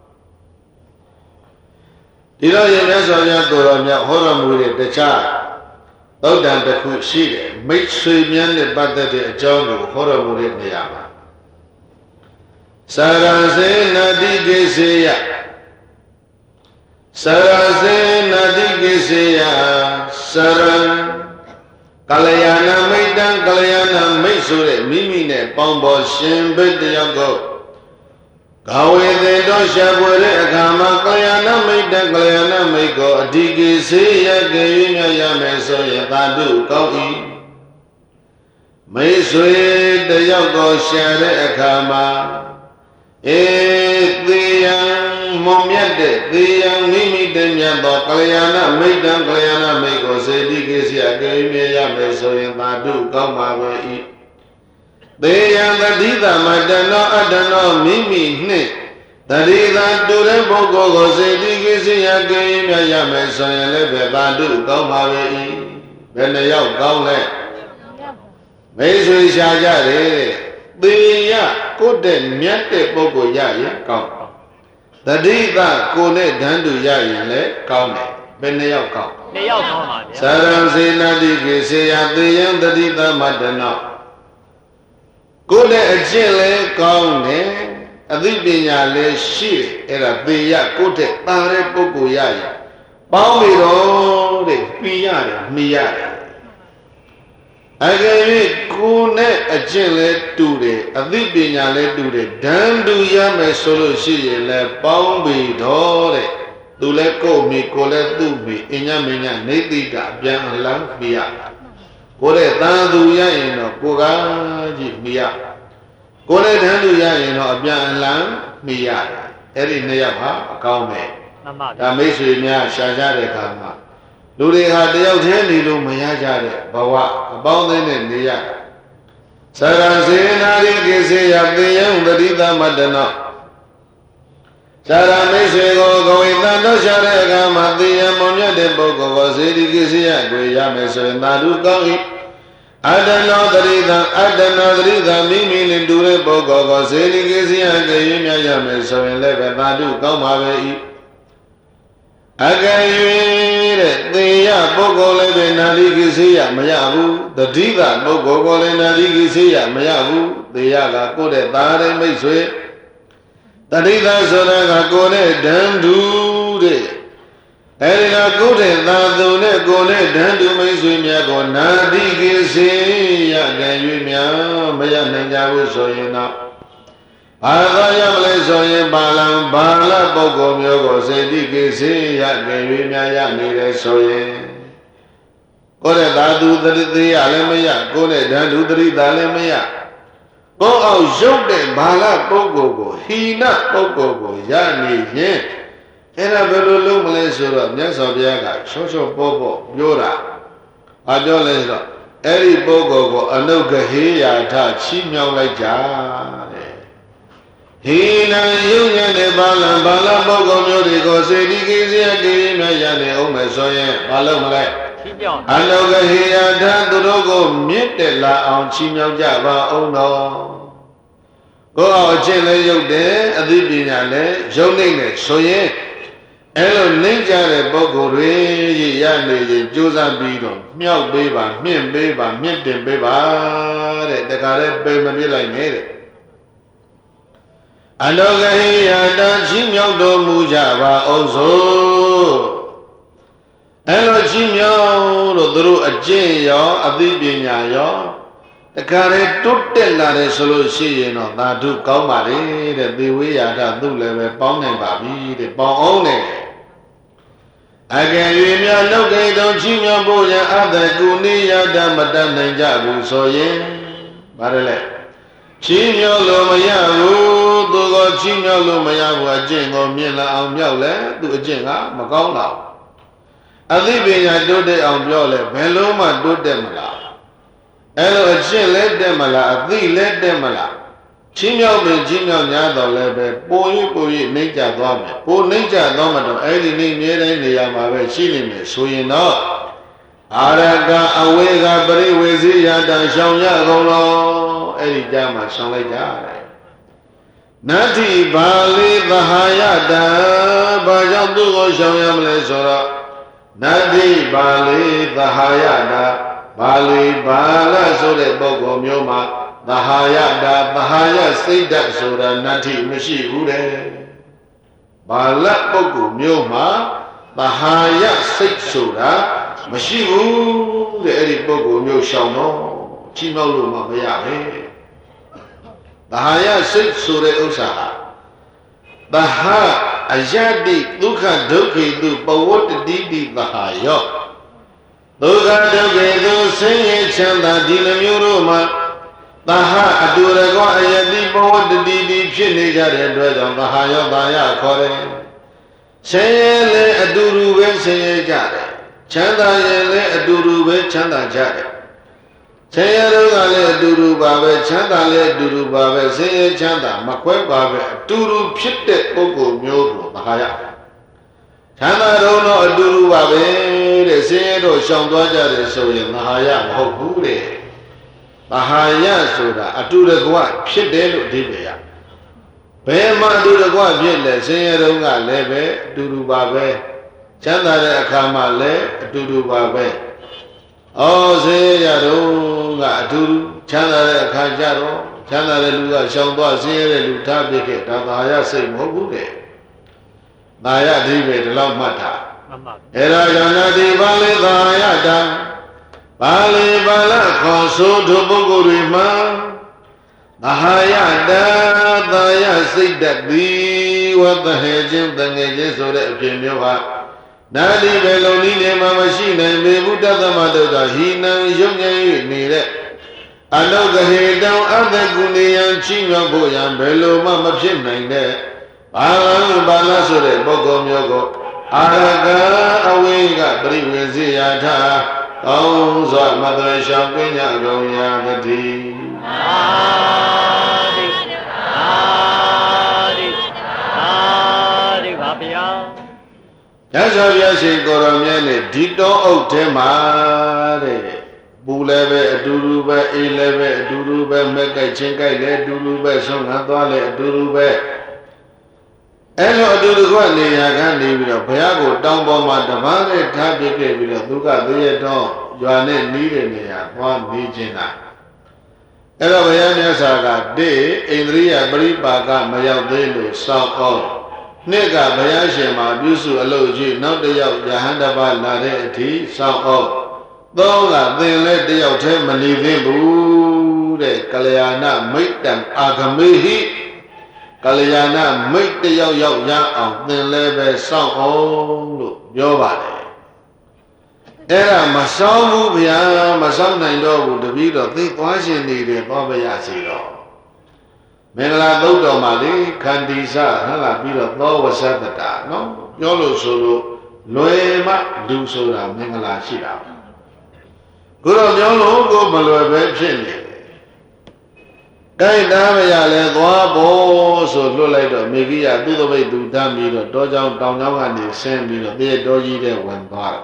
ဒီတော့ရင်မြတ်စွာဘုရားကိုယ်တော်မြတ်ဟောတော်မူတဲ့တခြားသုတ်တန်တစ်ခုရှိတယ်မိတ်ဆွေများနဲ့ပတ်သက်တဲ့အကြောင်းကိုဟောတော်မူတဲ့နေရာမှာစာရစေနတိကိစေယစာရစေနတိကိစေယစရံကလျာဏမိတ်တံကလျာဏမိတ်ဆိုတဲ့မိမိနဲ့ပေါင်းပေါ်ရှင်ဘိတ္တယောက်ကိုဂဝေသေတော်ရှာပွေတဲ့အခါမှာကလျာဏမိတ်တံကလျာဏမိတ်ကိုအဓိကိစေယကေရမြရမယ်ဆိုရင်သာဓုကောင်း၏မိတ်ဆွေတယောက်ကိုရှာတဲ့အခါမှာဧသေယံမွန်မြတ်တဲ့သေယံမိမိတည်းမြတ်သောကလျာဏမိတ်တံကလျာဏမိတ်ကိုစေတိကိစေယကေရမြရမယ်ဆိုရင်သာဓုကောင်းပါပဲ၏သေယံတတိသမတနောအတ္တနောမိမိနှင့်တတိသာတူတဲ့ပုဂ္ဂိုလ်ကိုစေတိကိစေယကေရမြရမယ်ဆိုရင်လည်းပဲသာဓုကောင်းပါပဲ၏ဘယ်နှယောက်ကောင်းလဲမိတ်ဆွေရှာကြတယ်သေယကိုတဲ့မြတ်တဲ့ပုဂ္ဂိုလ်ရရင်ကောင်းတတိသကိုနဲ့ဓာန်တူရရင်လည်းကောင်းတယ်ဘယ်နှယောက်ကောင်းနှစ်ယောက်ကောင်းပါဗျာသရံစေနတိကိစေယသေယံတတိသမတနောကိုနဲ့အကျင့်လည်းကောင်းတယ်အသိပညာလည်းရှိတယ်အဲ့ဒါသေယကိုတဲ့တာတဲ့ပုဂ္ဂိုလ်ရရင်ပေါင်းပြီးတော့တဲ့ပြီးရတယ်မှီရတယ်အကယ်၍ကိုနဲ့အကျင့်လဲတူတယ်အသိပညာလဲတူတယ်ဓာန်တူရမယ်ဆိုလို့ရှိရင်လဲပေါင်းပြီးတော့တဲ့သူလဲကိုယ်မိကိုလဲသူ့မိအညမညနေတိတာပြန်အလန်းပြရကိုတဲ့တန်သူရရင်တော့ကိုကကြည့်မိရကိုနဲ့ဓာန်တူရရင်တော့အပြန်အလန်းမိရအဲ့ဒီနှစ်ယောက်ဟာအကောင်းပဲမှန်ပါဒါမိတ်ဆွေများရှာကြတဲ့အခါမှာလူတွေဟာတယောက်တည်းနေလို့မရကြတဲ့ဘဝအပေါင်းအသင်းနဲ့နေရသရံစေနာရိကိစေယသေယံတတိသမတနောသရံမိတ်ဆွေကိုဂဝေတန်တော်ရှာတဲ့အခါမှာသေယံမွန်မြတ်တဲ့ပုဂ္ဂိုလ်ကိုစေတိကိစေယကိုရမယ်ဆိုရင်သာဓုကောင်း၏အတ္တနောတတိသံအတ္တနောတတိသံမိမိနဲ့တူတဲ့ပုဂ္ဂိုလ်ကိုစေတိကိစေယကိုရမြရမယ်ဆိုရင်လည်းပဲသာဓုကောင်းပါပဲ၏အကယ်၍တဲ့သေယပုဂ္ဂိုလ်လည်းပဲနာတိကိစေယမရဘူးတတိကပုဂ္ဂိုလ်ကိုလည်းနာတိကိစေယမရဘူးသေယကကိုယ့်တဲ့သားတဲ့မိတ်ဆွေတတိကဆိုတာကကိုယ်နဲ့ဓာန်တူတဲ့အဲဒီကကိုယ့်တဲ့သားသူနဲ့ကိုယ်နဲ့ဓာန်တူမိတ်ဆွေများကိုနာတိကိစေယကံ၍များမရနိုင်ကြဘူးဆိုရင်တော့ဘာသာရမလဲဆိုရင်ဘာလံဘာလပုဂ္ဂိုလ်မျိုးကိုစေတိကိစေယကံ၍များရနေတယ်ဆိုရင်ကိုယ့်ရဲ့သာသူတတိသေးရလည်းမရကိုယ့်ရဲ့ဓာန်တူတတိသားလည်းမရကိုယ်အောင်ရုပ်တဲ့ဘာလပုဂ္ဂိုလ်ကိုဟိနပုဂ္ဂိုလ်ကိုရနေရင်အဲ့ဒါဘယ်လိုလုပ်မလဲဆိုတော့မြတ်စွာဘုရားကချောချောပေါ်ပေါ်ပြောတာအပြောလဲဆိုတော့အဲ့ဒီပုဂ္ဂိုလ်ကိုအနုဂဟေယာထချီးမြှောက်လိုက်ကြတဲ့ဟိနံယုံညံ့တဲ့ဘာလံဘာလပုဂ္ဂိုလ်မျိုးတွေကိုစေတိကိစေယကိရိမြရနေအောင်မယ်ဆိုရင်မလုပ်မလဲချီးမြှောက်အနုဂဟေယာထသူတို့ကိုမြင့်တက်လာအောင်ချီးမြှောက်ကြပါအောင်တော့ကိုယ်အောင်အချင်းလည်းရုပ်တယ်အသိပညာလည်းရုပ်နေတယ်ဆိုရင်အဲ့လိုနှိမ့်ကြတဲ့ပုဂ္ဂိုလ်တွေရနေရင်ကြိုးစားပြီးတော့မြောက်ပေးပါမြင့်ပေးပါမြင့်တင်ပေးပါတဲ့တခါလဲပေမပြစ်လိုက်နေတဲ့အလောကဟိယတချီးမြှောက်တော်မူကြပါအောင်ဆိုအဲ့လိုချီးမြှောက်လို့သူတို့အကျင့်ရောအသိပညာရောတခါလေတွတ်တက်လာတယ်ဆိုလို့ရှိရင်တော့သာဓုကောင်းပါလေတဲ့သေဝေယာထသူ့လည်းပဲပေါင်းနိုင်ပါပြီတဲ့ပေါင်းအောင်တယ်အကယ်၍များလောကိတုံချီးမြှောက်ဖို့ရန်အတကုနိယတမတတ်နိုင်ကြဘူးဆိုရင်ဘာလဲလဲချီးမြှောက်လို့မရဘူးသူကို chiမြောက်လို့မရဘူးအကျင့်ကိုမြင်လာအောင်မြောက်လဲသူအကျင့်ကမကောင်းတော့အသိပညာတိုးတက်အောင်ပြောလဲဘယ်လုံးမှတိုးတက်မလားအဲ့လိုအကျင့်လဲတက်မလားအသိလဲတက်မလားချင်းမြောက်ပင်ချင်းမြောက်များတော့လည်းပဲပိုရင်ပိုရင်နှိမ့်ကြသွားမယ်ပိုနှိမ့်ကြတော့မှတော့အဲ့ဒီနေမြဲတိုင်းနေရာမှာပဲရှိနေမယ်ဆိုရင်တော့အာရကအဝေကပရိဝေစီယတရှောင်ရကုန်တော့အဲ့ဒီကြမှာရှောင်လိုက်ကြတယ်နတ္တိဘာလိသဟာယတံဘာကြောင့်သူ့ကိုရှောင်ရမလဲဆိုတော့နတ္တိဘာလိသဟာယတဘာလိဘာလဆိုတဲ့ပုဂ္ဂိုလ်မျိုးမှာသဟာယတာသဟာယစိတ်ဓာတ်ဆိုတာနတ္ထိမရှိဘူးတဲ့ဘာလပုဂ္ဂိုလ်မျိုးမှာသဟာယစိတ်ဆိုတာမရှိဘူးတဲ့အဲ့ဒီပုဂ္ဂိုလ်မျိုးရှောင်တော့ချီးမြှောက်လို့မှမရပဲသဟာယစိတ်ဆိုတဲ့ဥစ္စာဟာသဟာအယတိဒုက္ခဒုက္ခိတုပဝတ္တိတိသဟာယောဒုက္ခဒုက္ခိတုဆင်းရဲချမ်းသာဒီလိုမျိုးတို့မှာသဟာအတူတကောအယတိပဝတ္တိတိဖြစ်နေကြတဲ့အတွက်ကြောင့်သဟာယောသာယခေါ်တယ်ဆင်းရဲလည်းအတူတူပဲဆင်းရဲကြတယ်ချမ်းသာရင်လည်းအတူတူပဲချမ်းသာကြတယ်ဆင်းရဲတို့ကလည်းအတူတူပါပဲချမ်းသာလည်းအတူတူပါပဲဆင်းရဲချမ်းသာမခွဲပါပဲအတူတူဖြစ်တဲ့ပုဂ္ဂိုလ်မျိုးကိုသဟာယချမ်းသာတော့တော့အတူတူပါပဲတဲ့ဆင်းရဲတို့ရှောင်သွားကြတယ်ဆိုရင်သဟာယမဟုတ်ဘူးတဲ့သဟာယဆိုတာအတူတကွဖြစ်တယ်လို့အဓိပ္ပာယ်ရဘယ်မှာအတူတကွဖြစ်လဲဆင်းရဲတုန်းကလည်းပဲအတူတူပါပဲချမ်းသာတဲ့အခါမှာလည်းအတူတူပါပဲဩဆင်းရဲတုန်းကအတူတူချမ်းသာတဲ့အခါကျတော့ချမ်းသာတဲ့လူကရှောင်သွားဆင်းရဲတဲ့လူထားပြခဲ့ဒါသဟာယစိတ်မဟုတ်ဘူးတဲ့သာယအဓိပ္ပာယ်ဒီလောက်မှတ်တာအဲ့ဒါကြောင့်နတိပါဠိသာယတံပါဠိပါဠခေါ်ဆိုသူပုဂ္ဂိုလ်တွေမှာသဟာယတံသာယစိတ်တတိဝတ္တဟေခြင်းတငယ်ခြင်းဆိုတဲ့အဖြစ်မျိုးဟာနာတိဘယ်လုံးနည်းနဲ့မှမရှိနိုင်ပေဘူးတသမတုတဟိနံယုံငယ်၍နေတဲ့အလောကဟေတံအတကုနေယံချိမြောက်ဖို့ရန်ဘယ်လိုမှမဖြစ်နိုင်တဲ့ဘာလဘာလဆိုတဲ့ပုဂ္ဂိုလ်မျိုးကိုအာရကအဝိကပရိဝေစီယထာကောင်းစွာမသွေရှောင်ပညာကုန်ရာတတိအာတိအာတိအာတိပါဗျာရသော်ရရှိကိုရောမြတ်နဲ့ဒီတောအုပ်ထဲမှာတဲ့ပူလည်းပဲအတူတူပဲအေးလည်းပဲအတူတူပဲမဲ့ကြိုက်ချင်းကြိုက်လည်းအတူတူပဲဆုံးခံသွားလည်းအတူတူပဲအဲ့လိုအတူတူကနေရာကနေပြီးတော့ဘုရားကိုတောင်းပေါ်မှာတပန်းနဲ့ထားပြခဲ့ပြီးတော့သူကသေရတော့ရွာနဲ့နီးတဲ့နေရာသွားနေခြင်းလားအဲ့တော့ဘုရားမြတ်စွာကတေဣန္ဒြိယပရိပါကမရောက်သေးလို့စောင့်အောင်နှစ်ကဘုရားရှင်မှာပြုစုအလုပ်ကြီးနောက်တစ်ယောက်ယဟန်တပါလာတဲ့အထိစောင့်အောင်သုံးကသင်လဲတစ်ယောက်တည်းမနေသေးဘူးတဲ့ကလျာဏမိတ်တံအာဂမေဟိကလျာဏမိတ်တယောက်ယောက်ရအောင်သင်လဲပဲစောင့်အောင်လို့ပြောပါတယ်အဲ့ဒါမဆောင်ဘူးဗျာမဆောင်နိုင်တော့ဘူးတပည့်တော်သိသွားရှင်နေတယ်သွားပါရစီတော့မင်္ဂလာသုတ်တော်မှာလေခန္တီစဟလာပြီးတော့သောဝဆတတာနော်ပြောလို့ဆိုလို့လွယ်မှလူဆိုတာမင်္ဂလာရှိတာကိုတော့ပြောလို့ကိုမလွယ်ပဲဖြစ်နေတယ်တိုက်တာမရလဲသွားဖို့ဆိုလွတ်လိုက်တော့မေဂိယသူ့သပိတ်သူတမ်းပြီးတော့တောကြောင်တောင်ကြောင်ကနေဆင်းပြီးတော့တည့်တော်ကြီးတဲ့ဝင်သွား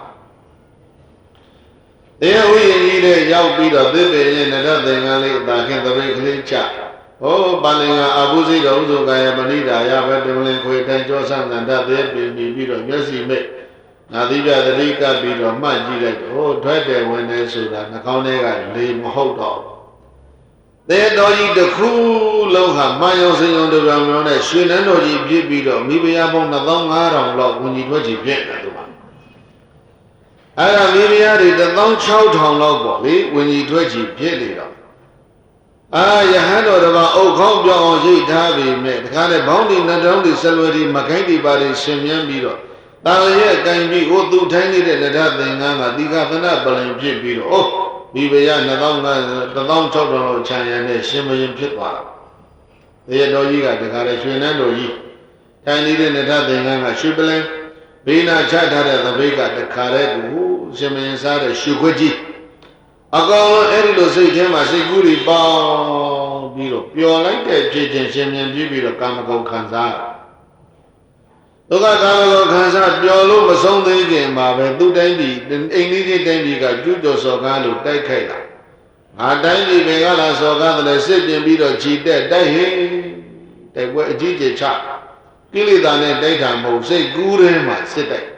တယ်တည့်ဥယျာဉ်ကြီးတဲ့ရောက်ပြီးတော့သစ်ပင်ရဲ့နရသင်္ကန်းလေးအတာခင်သပိတ်ကလေးချဟောပါလင်္ဂအာဘုဇိတော်ဥဇုကာယပဏိတာယဘတမလင်ခွေတန်ကြောဆန္ဒတသည့်ပင်ပြီးတော့မျက်စိမိတ်နာသီပြတတိကပြီးတော့မှတ်ကြည့်လိုက်တော့ထွက်တယ်ဝင်တယ်ဆိုတာနှာခေါင်းထဲကလေမဟုတ်တော့သေတော်ကြီးတစ်ခုလုံးဟာမာယောစင်ယုံတူပြောင်ပြောင်းနဲ့ရွှေနန်းတော်ကြီးပြည့်ပြီးတော့မိဖုရားပေါင်းနှစ်သောင်းငါးထောင်လောက်ဝင်ကြီးထွက်ကြီးပြည့်တယ်သူကအဲ့ဒါမိဖုရားတွေတစ်သောင်းခြောက်ထောင်လောက်ပေါ့လေဝင်ကြီးထွက်ကြီးပြည့်နေတော့အာယဟန်တော်တစ်ပါးအုတ်ခေါင်းပြောင်းအောင်ရိတ်ထားပြီးမြဲတခါနဲ့ဘောင်းဒီနတ်တောင်းဒီဆက်လွယ်ဒီမခိုင်းဒီပါတွေရှင်မြန်းပြီးတော့တာရဲ့ကံပြီးဟိုသူထိုင်းနေတဲ့လက်ထသင်္ကန်းကတိကသနပလင်ဖြစ်ပြီးတော့အိုးမိဖုရားနှစ်သောင်းငါးတစ်သောင်းခြောက်ထောင်လောက်ခြံရံနဲ့ရှင်မရင်ဖြစ်သွားတာတရားတော်ကြီးကတခါလေရွှေနန်းတော်ကြီးထိုင်နေတဲ့နထသင်္ကန်းကရွှေပလင်ဘေးနာချထားတဲ့သပိတ်ကတခါလေကိုရှင်မင်းစားတဲ့ရွှေခွက်ကြီးအကောင်လုံးအဲ့ဒီလိုစိတ်ထဲမှာစိတ်ကူးတွေပေါင်းပြီးတော့ပျော်လိုက်တဲ့ဖြစ်ချင်းရှင်မြန်ပြီးပြီးတော့ကာမဂုဏ်ခံစားဒုက္ခကာမဂုဏ်ခံစားပျော်လို့မဆုံးသေးခင်မှာပဲသူ့တိုင်းပြည်အိမ်လေးကြီးတိုင်းပြည်ကကျူးကျော်စော်ကားလို့တိုက်ခိုက်လာငါတိုင်းပြည်ဘယ်ကလာစော်ကားတယ်လဲစစ်ပြင်ပြီးတော့ခြိတက်တိုက်ဟေးတိုက်ပွဲအကြီးကျယ်ချကိလေသာနဲ့တိုက်တာမဟုတ်စိတ်ကူးထဲမှာစစ်တိုက်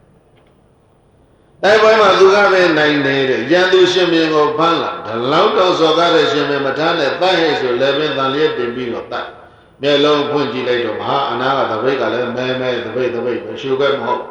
တိုက်ပွဲမှာသူကပဲနိုင်နေတဲ့ရန်သူရှင်မင်းကိုဖမ်းလာဒီလောက်တော့စော်ကားတဲ့ရှင်မင်းမထားနဲ့တိုက်ဟဲ့ဆိုလည်းပင်တန်လျက်တင်ပြီးတော့တိုက်မျက်လုံးဖွင့်ကြည့်လိုက်တော့မဟာအနာကသပိတ်ကလည်းမဲမဲသပိတ်သပိတ်ပဲရှုခွဲမဟုတ်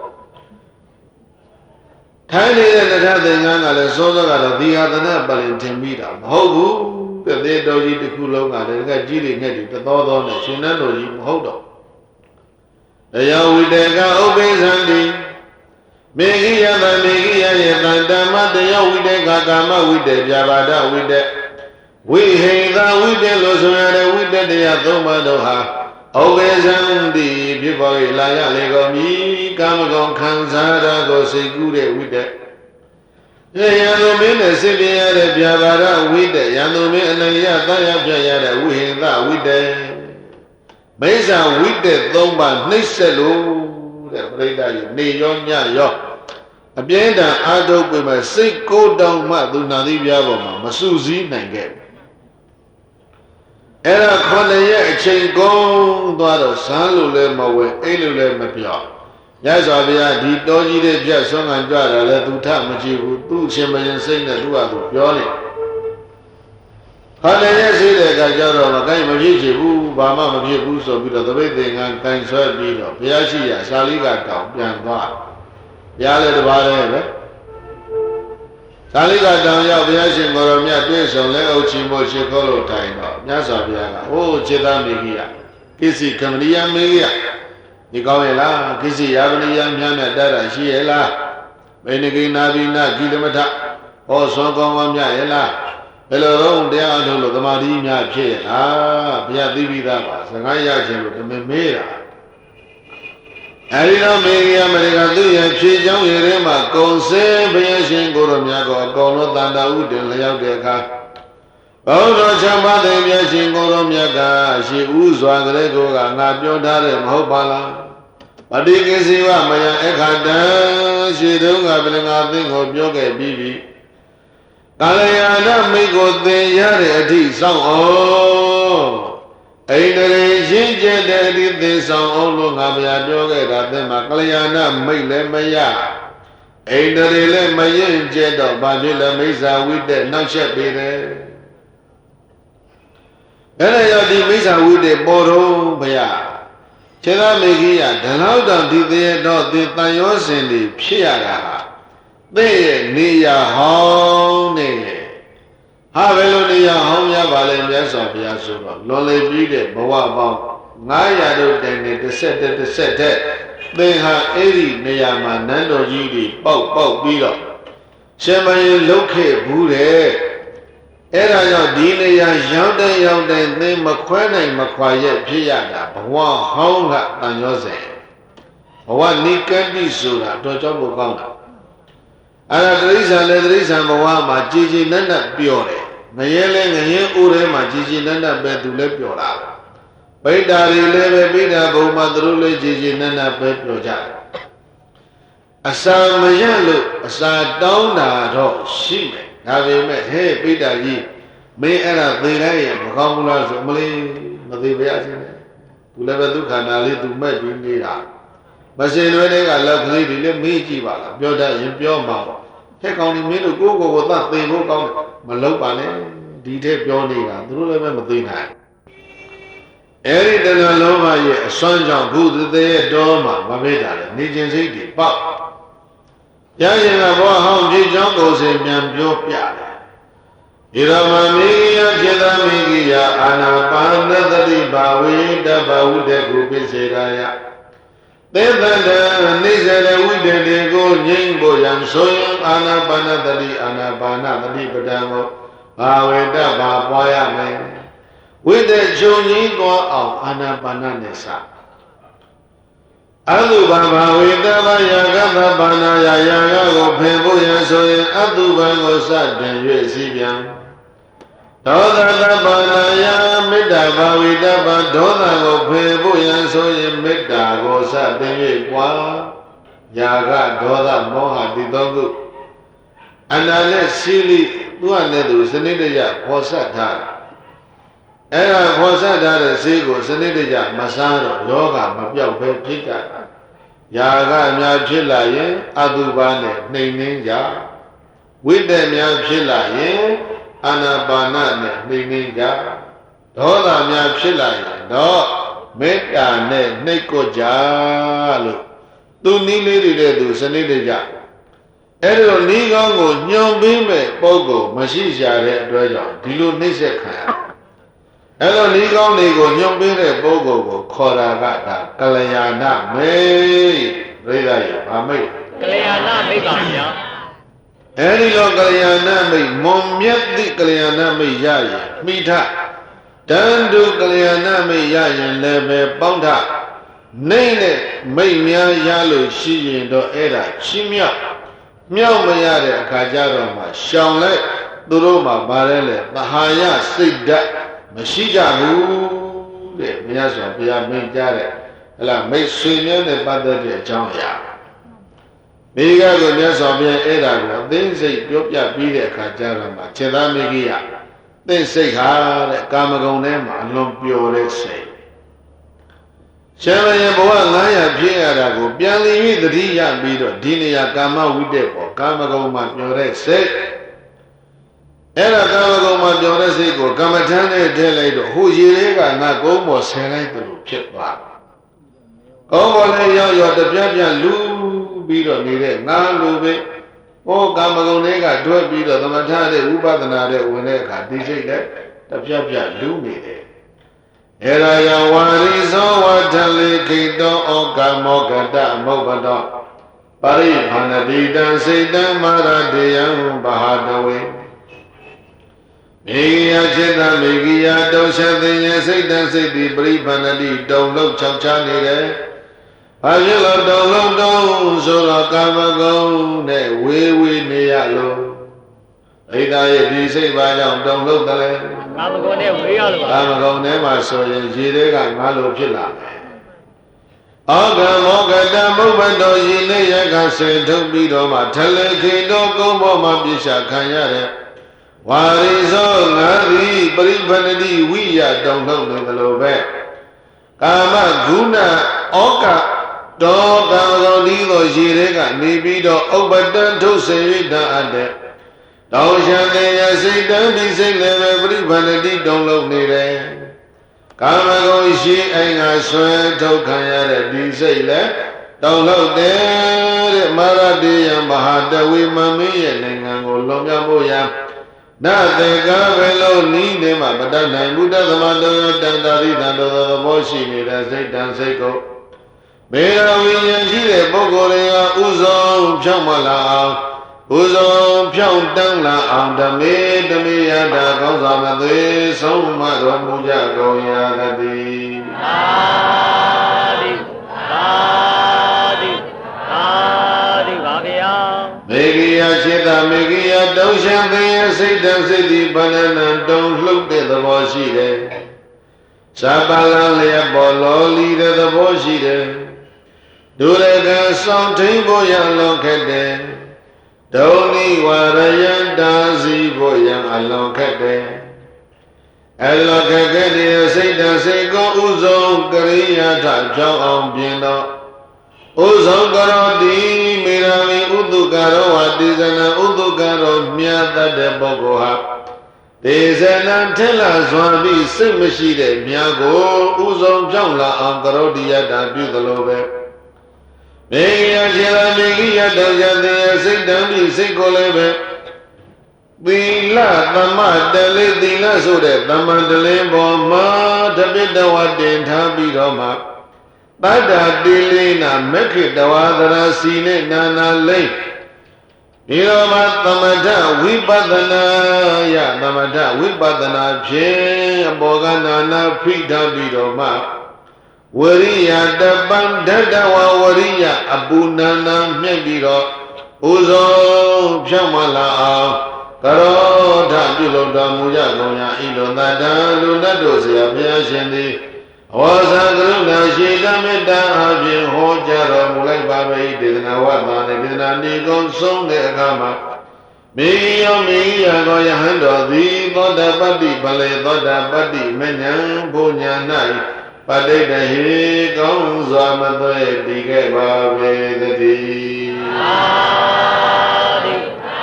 ထိုင်နေတဲ့နထသင်္ကန်းကလည်းစောစောကတော့ဒီဟာသနပလင်ထင်ပြီးတာမဟုတ်ဘူးတဲ့သေတော်ကြီးတစ်ခုလုံးကလည်းကကြီးတွေငှက်တွေတသောသောနဲ့ရှင်နန်းတော်ကြီးမဟုတ်တော့တရားဝိတေကဥပိ္ပဇံတိမေဂိယသမေဂိယယေတံဓမ္မတရားဝိတေကကာမဝိတေပြဘာဒဝိတေဝိဟိသဝိတေလို့ဆိုရတဲ့ဝိတေတရားသုံးပါးတို့ဟာဩဝေဇံတိဖြစ်ပေါ်၍လာရလေကုန်ပြီကာမဂုဏ်ခံစားတာကိုစိတ်ကူးတဲ့ဝိတေရန်သူမင်းနဲ့စိတ်ပြရတဲ့ပြဘာဒဝိတေရန်သူမင်းအနယသရပြရတဲ့ဝိဟိသဝိတေမိစ္ဆာဝိတေသုံးပါးနှိမ့်ဆက်လို့တဲ့ပြိဋ္ဌာကြီးနေရောညရောအပြင်းထန်အာထုတ်ပေမဲ့စိတ်ကိုယ်တောင်မှသူနာသီးပြားပေါ်မှာမစုစည်းနိုင်ခဲ့ဘူးအဲ့ဒါခொနရဲ့အချိန်ကုန်သွားတော့ဇန်းလို့လည်းမဝင်အိတ်လို့လည်းမပြောင်းရသော်ဗျာဒီတောကြီးတဲ့ပြတ်ဆွမ်းခံကြတာလဲသူထမကြည့်ဘူးသူ့အရှင်မင်းစိတ်နဲ့သူ့ဟာသူပြောနေခொနရဲ့ရှိတဲ့ကကြတော့မကိုင်းမဖြစ်ချင်ဘူးဘာမှမဖြစ်ဘူးဆိုပြီးတော့သပိတ်သင်္ကန်းကန်ဆွဲပြီးတော့ဘုရားရှိရာရှာလိကတောင်ပြန်သွားဘုရားလည်းတပါးလည်းပဲသာလိကတောင်ရောက်ဘုရားရှင်ကိုရောမြတ်တွေ့ဆုံလဲအုပ်ချီမို့ရှိခိုးလို့တိုင်တော့မြတ်စွာဘုရားကဟိုးခြေသားမေကြီးကကိစ္စကမဏိယမေကြီးကဒီကောင်းရဲ့လားကိစ္စယာပနိယမြတ်နဲ့တတ်တာရှိရဲ့လားမေနကိနာဘိနာဂိတမထဟောဆွမ်းကောင်းကောင်းမြတ်ရဲ့လားဘယ်လိုတော့တရားအထုတ်လို့သမာဓိများဖြစ်ရဲ့လားဘုရားသိပြီးသားပါစကားရခြင်းလို့တမင်မေးတာအဲဒီတော့မေဂိယမရိကသူ့ရဲ့ဖြေချောင်းရည်ထဲမှာကုံစဲဘုရားရှင်ကိုရောမြတ်ကအကောင်လုံးတန်တာဥတည်လျောက်တဲ့အခါဘုရားချမ်းသာတဲ့ဘုရားရှင်ကိုရောမြတ်ကရှိဥစွာကလေးကိုကငါပြောထားတယ်မဟုတ်ပါလားပတိကိစီဝမယအခတံရှိတုံးကပလင်္ဂါသင်ကိုပြောခဲ့ပြီးပြီကာလယာနမိတ်ကိုသင်ရတဲ့အထိစောင့်အောင်အိန္ဒြေရင်းကျက်တဲ့အထိသင်ဆောင်အောင်လို့ငါဗျာပြောခဲ့တာသင်မှာကာလယာနမိတ်လည်းမရအိန္ဒြေလည်းမရင်ကျက်တော့ဘာဖြစ်လဲမိစ္ဆာဝိတ္တနောက်ချက်ပေးတယ်အဲ့ဒါရောက်ဒီမိစ္ဆာဝိတ္တပေါ်တော့ဗျာခြေသားမေကြီးကဒလောက်တောင်ဒီသေးတော့ဒီတန်ရောစင်တွေဖြစ်ရတာဟာသိရဲ့နေရဟောင်းနေဟာဘယ်လိုနေရဟောင်းများပါလဲမြတ်စွာဘုရားဆိုတော့လွန်လေပြီးတဲ့ဘဝပေါင်းငါးရာတို့တိုင်နေတစ်ဆက်တစ်တစ်ဆက်တဲ့သင်ဟာအဲ့ဒီနေရာမှာနန်းတော်ကြီးတွေပေါက်ပေါက်ပြီးတော့ရှင်မင်းလုတ်ခဲ့ဘူးတဲ့အဲ့ဒါကြောင့်ဒီနေရာရောက်တဲ့ရောက်တဲ့သင်မခွဲနိုင်မခွာရဲ့ဖြစ်ရတာဘဝဟောင်းကတန်ရောစေဘဝနိကတိဆိုတာတော့ကြောင့်ဘုကောင်းတာအဲ့ဒါတိရစ္ဆာန်လည်းတိရစ္ဆာန်ဘဝမှာကြည်ကြည်နက်နက်ပျော်တယ်ငရဲလဲငရဲအိုးထဲမှာကြည်ကြည်နက်နက်ပဲသူလည်းပျော်တာဗိဒ္ဓါတွေလည်းပဲဗိဒ္ဓဘုံမှာသူတို့လည်းကြည်ကြည်နက်နက်ပဲပျော်ကြတယ်အစာမရလို့အစာတောင်းတာတော့ရှိမယ်ဒါပေမဲ့ဟဲ့ဗိဒ္ဓါကြီးမင်းအဲ့ဒါသိလိုက်ရင်မကောင်းဘူးလားဆိုမလေးမသိပါရစေနဲ့သူလည်းပဲဒုက္ခနာလေးသူမဲ့ပြီးနေတာမစင်လွဲတဲ့ကလောက်ကလေးတွေလည်းမေးကြည့်ပါလားပြောတတ်ရင်ပြောမှာပေါ့ဟဲ့ကောင်းဒီမင်းတို့ကိုယ့်ကိုယ်ကိုသတ်သိဖို့ကောင်းတယ်မလုပ်ပါနဲ့ဒီထက်ပြောနေတာသူတို့လည်းပဲမသိနိုင်အဲ့ဒီတဏှာလောဘရဲ့အစွမ်းကြောင့်ဘုသူတဲ့တော်မှာမမေ့တာလေနေခြင်းစိတ်တွေပေါက်ရရင်ကဘောဟောင်းပြေချောင်းကိုယ်စင်ပြန်ပြောပြတယ်ဒီရမမေယจิตမေကိယအာနာပါနသတိဘာဝေတဘဝုတေကုပိစေရာယသေတ္တနိစ္စရဝိတ္တေကိုငြိမ့်ဖို့ရန်ဆိုရင်အာနာပါနသတိအာနာပါနသတိပဒံကိုဘာဝေတဘာပွားရမယ် with the Juni go out Anabananesa. Adu Baba with the Yagata Banaya Yago Pemboya Soy Adu Bango Sadan Yesibian. Doda Banaya Medaba with the Badona go Pemboya Soy Medago Sadan Yekwa Yaga Doda Moha Didogu. And I let silly one little Senida Posata. Era Posata Sigo Senida Masano Yoga Mabia Pika Yaga Myachilaye Adubane Ninja with them Yachilaye Anabanane Ninja Dola Myachilaye No Mekane Neko Jalo Do Nili do Senida. Ero Nigongo, Nyombe, Bogo, Mashisha, Dragon, Dilu Niseka. Ero Nigon, Nigo, Nyombe, Bogo, Koragata, Kalayana, May, Reda, Ame. Kalayana, Megaya. Any Kalayana, May, Momiati Kalayana, May Yaya, Mita, Dandu Kalayana, May Yaya, Lebe, Bonda, Nene, May Mia Yalu, Shi, Do Era, Chimia. Meow Mayade, Kajarama, Shawnlet, Duroma, Barele, Mahaya, Sigda, Mashija, who, the Miasa, Pia Mejare, La May Swinian and Badaja, Jaya. Miga Gunyasa, Era, then say, Yopia, Bide, Kajarama, Cheda Megia. Then say, Ha, Kamagonema, Lumpio, say. Shamaya Boa Naya Pierago, Biali, the Dia Bido, Dinia Kama Widepo, Kamagoma Yore say. Era Kamagoma Yore Sego, Kamatane Teledo, who Yirega Nagomo Senator Pitba. Over Leo, the Piapian Lu Bido Nide, Nalube, O Kamagonega, do a Bido, the Matane, Ubadanade, Wineka, D J that, the Piapia Lu Nide. Era ya warizo watali kito oka mokata mokata pari bhanadidan siddhan maradiyam bahadawe Megiya chita megiya doshathiya siddhan siddhi pari bhanadi donlok chokcha nire Hajilo donlok don solo kamagon ne we we niya lo Ida ye di siddha jang donlok tale Kamagon never saw you, Jirega, Malo Pilla. Aga Mogada Mubando Yinea said to be Doma, Teleki, no go Moma Bisha Kanyare. What is all Nari, Bribanadi, we don't know the Lobe. Kama Guna, Oka, Dog, Dilo, Jirega, Nibido, Obadan to say that ade. Don't you say, don't be saying everybody don't look near it. Kamago, she ain't I swear to Kayada, D say that. Don't look there, Maradi and Bahada, we mammy and Angolonga Boya. Now they got well, need them, but that name Buddha the mother, Dandari, and the Moshi, as they dance, they go. Mera we and Gile, Bogorea, Uzo, Chamala. Uzo Pyong Dang La on the mid the Miada goes on the so much of Muja Goya the Adi Adi Adi Vavia Megia Chita Megia Doshan the Satan City Banana don't look at the Boshide Sabala Lea Bolo leader the Boshide Do they some table young look at them Doni Warayan Dazi Boyan Alokade Alokade Satan Sego Uzo Korea Tajong Bieno Uzo Garodi Mirami Udugaro Adizana Udugaro Miata de Bogoha Dizana Tela Swabi Simashide Miago Uzo Jongla Angarodia Dabudalobe Megia Jela Megia Dojade Siddhami Sikolebe Dila Tama Dele Dila Sude Tama Dele Boma Tabita Wadin Tabi Roma Bada Dilina Mekri Dawadara Sine Nana Le Nirama Tamada Vipadana Ya Tamada Vipadana Pye Boganana Pita Bidoma Wariya Daban Dadawa Wariya Abunana Mebiro Uzo Pyamala Karo Dhajuloda Muya Gonya Ilonada Lunado Sia Pyashindi Wasa Karuna Shika Metta Abhin Hojaro Mulai Babai Didana Wadane Didana Nikon Song De Kama Miyo Miya Goya Hando Di Thoda Pati Pale Thoda Pati Menyan Punya Nai Padai Dahi Kong Swamatwe Dike Babai Dadi Adi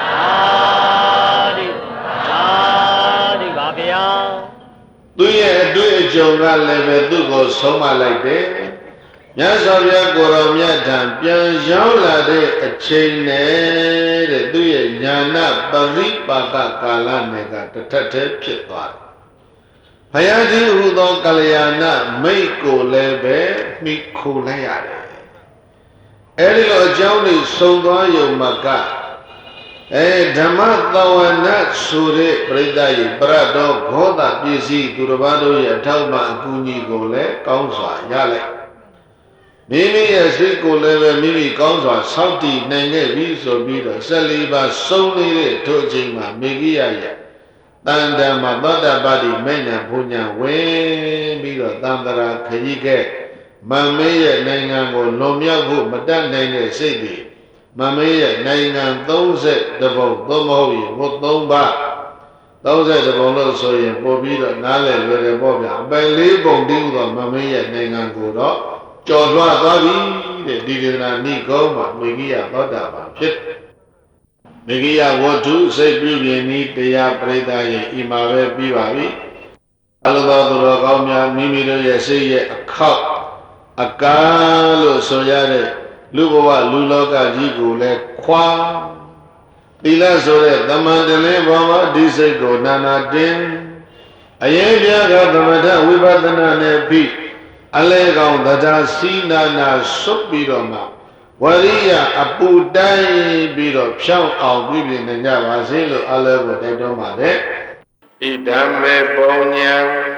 Adi Adi Babya သူရဲ့အတွေ့အကြုံကလည်းပဲသူ့ကိုဆုံးမလိုက်တယ်မြတ်စွာဘုရားကိုယ်တော်မြတ်ထံပြန်ရောက်လာတဲ့အချိန်နဲ့တဲ့သူ့ရဲ့ညာနာပရိပါကကာလနဲ့ကတထက်တည်းဖြစ်သွားတယ်ဘုရားကြီးဟူသောကလျာဏမိတ်ကိုလည်းပဲမိခိုလိုက်ရတယ်အဲဒီလိုအကြောင်းတွေစုံသွားယုံမှာကအဲဓမ္မသဝနဆိုတဲ့ပြိဿယေပရတောဘောဓပစ္စည်းသူတစ်ပါးတို့ရဲ့အထောက်အပံ့အကူအညီကိုလည်းကောင်းစွာရလိုက်မိမိရဲ့စိတ်ကိုလည်းပဲမိမိကောင်းစွာစောင့်တည်နိုင်ခဲ့ပြီဆိုပြီးတော့၁၄ပါးစုံနေတဲ့ထိုအချိန်မှာမေဂိယရဲ့တန်တမသောတပတိမိဏ္ဏဘုညာဝင်ပြီးတော့တန်တရာခကြီးကဲမမေးရဲ့နိုင်ငံကိုလွန်မြောက်ဖို့မတတ်နိုင်တဲ့စိတ်တွေမမေးရဲ့နိုင်ငံသုံးဆယ်တပုံသုံးမဟုတ်ရင်ဘုသုံးပါသုံးဆယ်တပုံလို့ဆိုရင်ပို့ပြီးတော့နားလည်လွယ်တယ်ပေါ့ဗျာအပိုင်လေးပုံတည်ဥသောမမေးရဲ့နိုင်ငံကိုတော့ကျော်လွှားသွားပြီတဲ့ဒီဒေသနာနိဂုံးမှာမေဂိယသောတာပန်ဖြစ်မေဂိယဝတ္ထုစိတ်ပြုပြင်ဤတရားပရိသတ်ရဲ့ဤမှာပဲပြီးပါပြီအလိုတော်သူတော်ကောင်းများမိမိတို့ရဲ့စိတ်ရဲ့အခောက်အကားလို့ဆိုရတဲ့လူဘဝလူလောကကြီးကိုလည်းခွာသီလဆိုတဲ့တမန်တလင်းဘောမှာဒီစိတ်ကိုနာနာတင်အရေးပြကသမထဝိပဿနာနဲ့ပြီးအလဲကောင်တရားစီနာနာစွတ်ပြီးတော့မှဝရိယအပူတိုင်းပြီးတော့ဖြောင်းအောင်ပြပြနေကြပါစေလို့အလဲကိုတိုက်တွန်းပါတယ်ဣဒံမေပုံညာ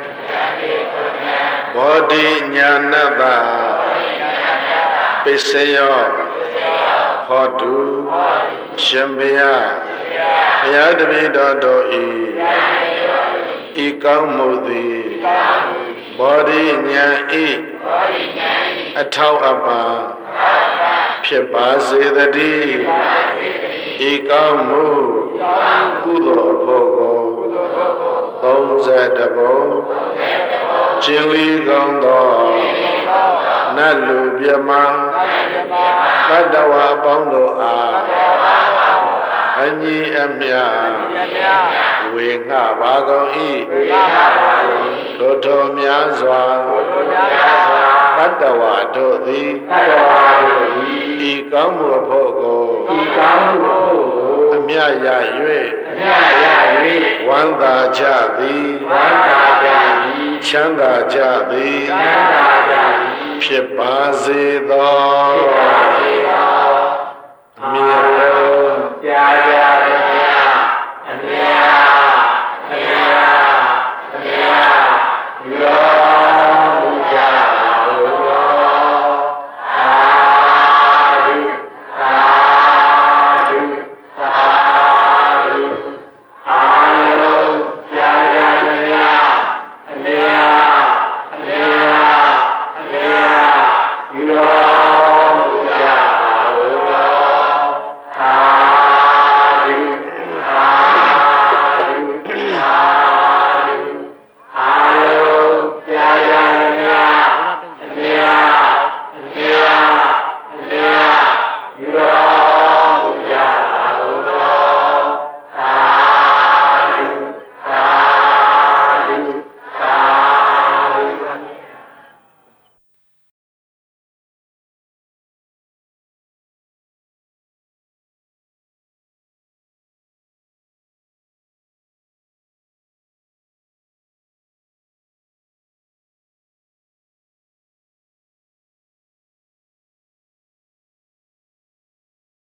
ဘောဓိညာဏတ္တပစ္စယောဟောတုရှင်ဘုရားဘုရားတပည့်တော်တို့ဤဤကောင်းမှုသည်ဘောဓိညာဤအထောက်အပံ့ဖြစ်ပါစေတည်းဤကောင်းမှုကုသိုလ်ဘုကိုသုံးဆယ်တပုံကျင်လီကောင်းသောနတ်လူပြမသတ္တဝါပေါင်းတို့အားအညီအမျှဝေငှပါကုန်၏ထိုထိုများစွာသတ္တဝါတို့သည်ဤကောင်းမှုအဖို့ကိုအမြတ်ရ၍ဝမ်းသာကြသည်ချမ်းသာကြသည်ဖြစ်ပါစေသောမြတ်တော်ကြာကြာ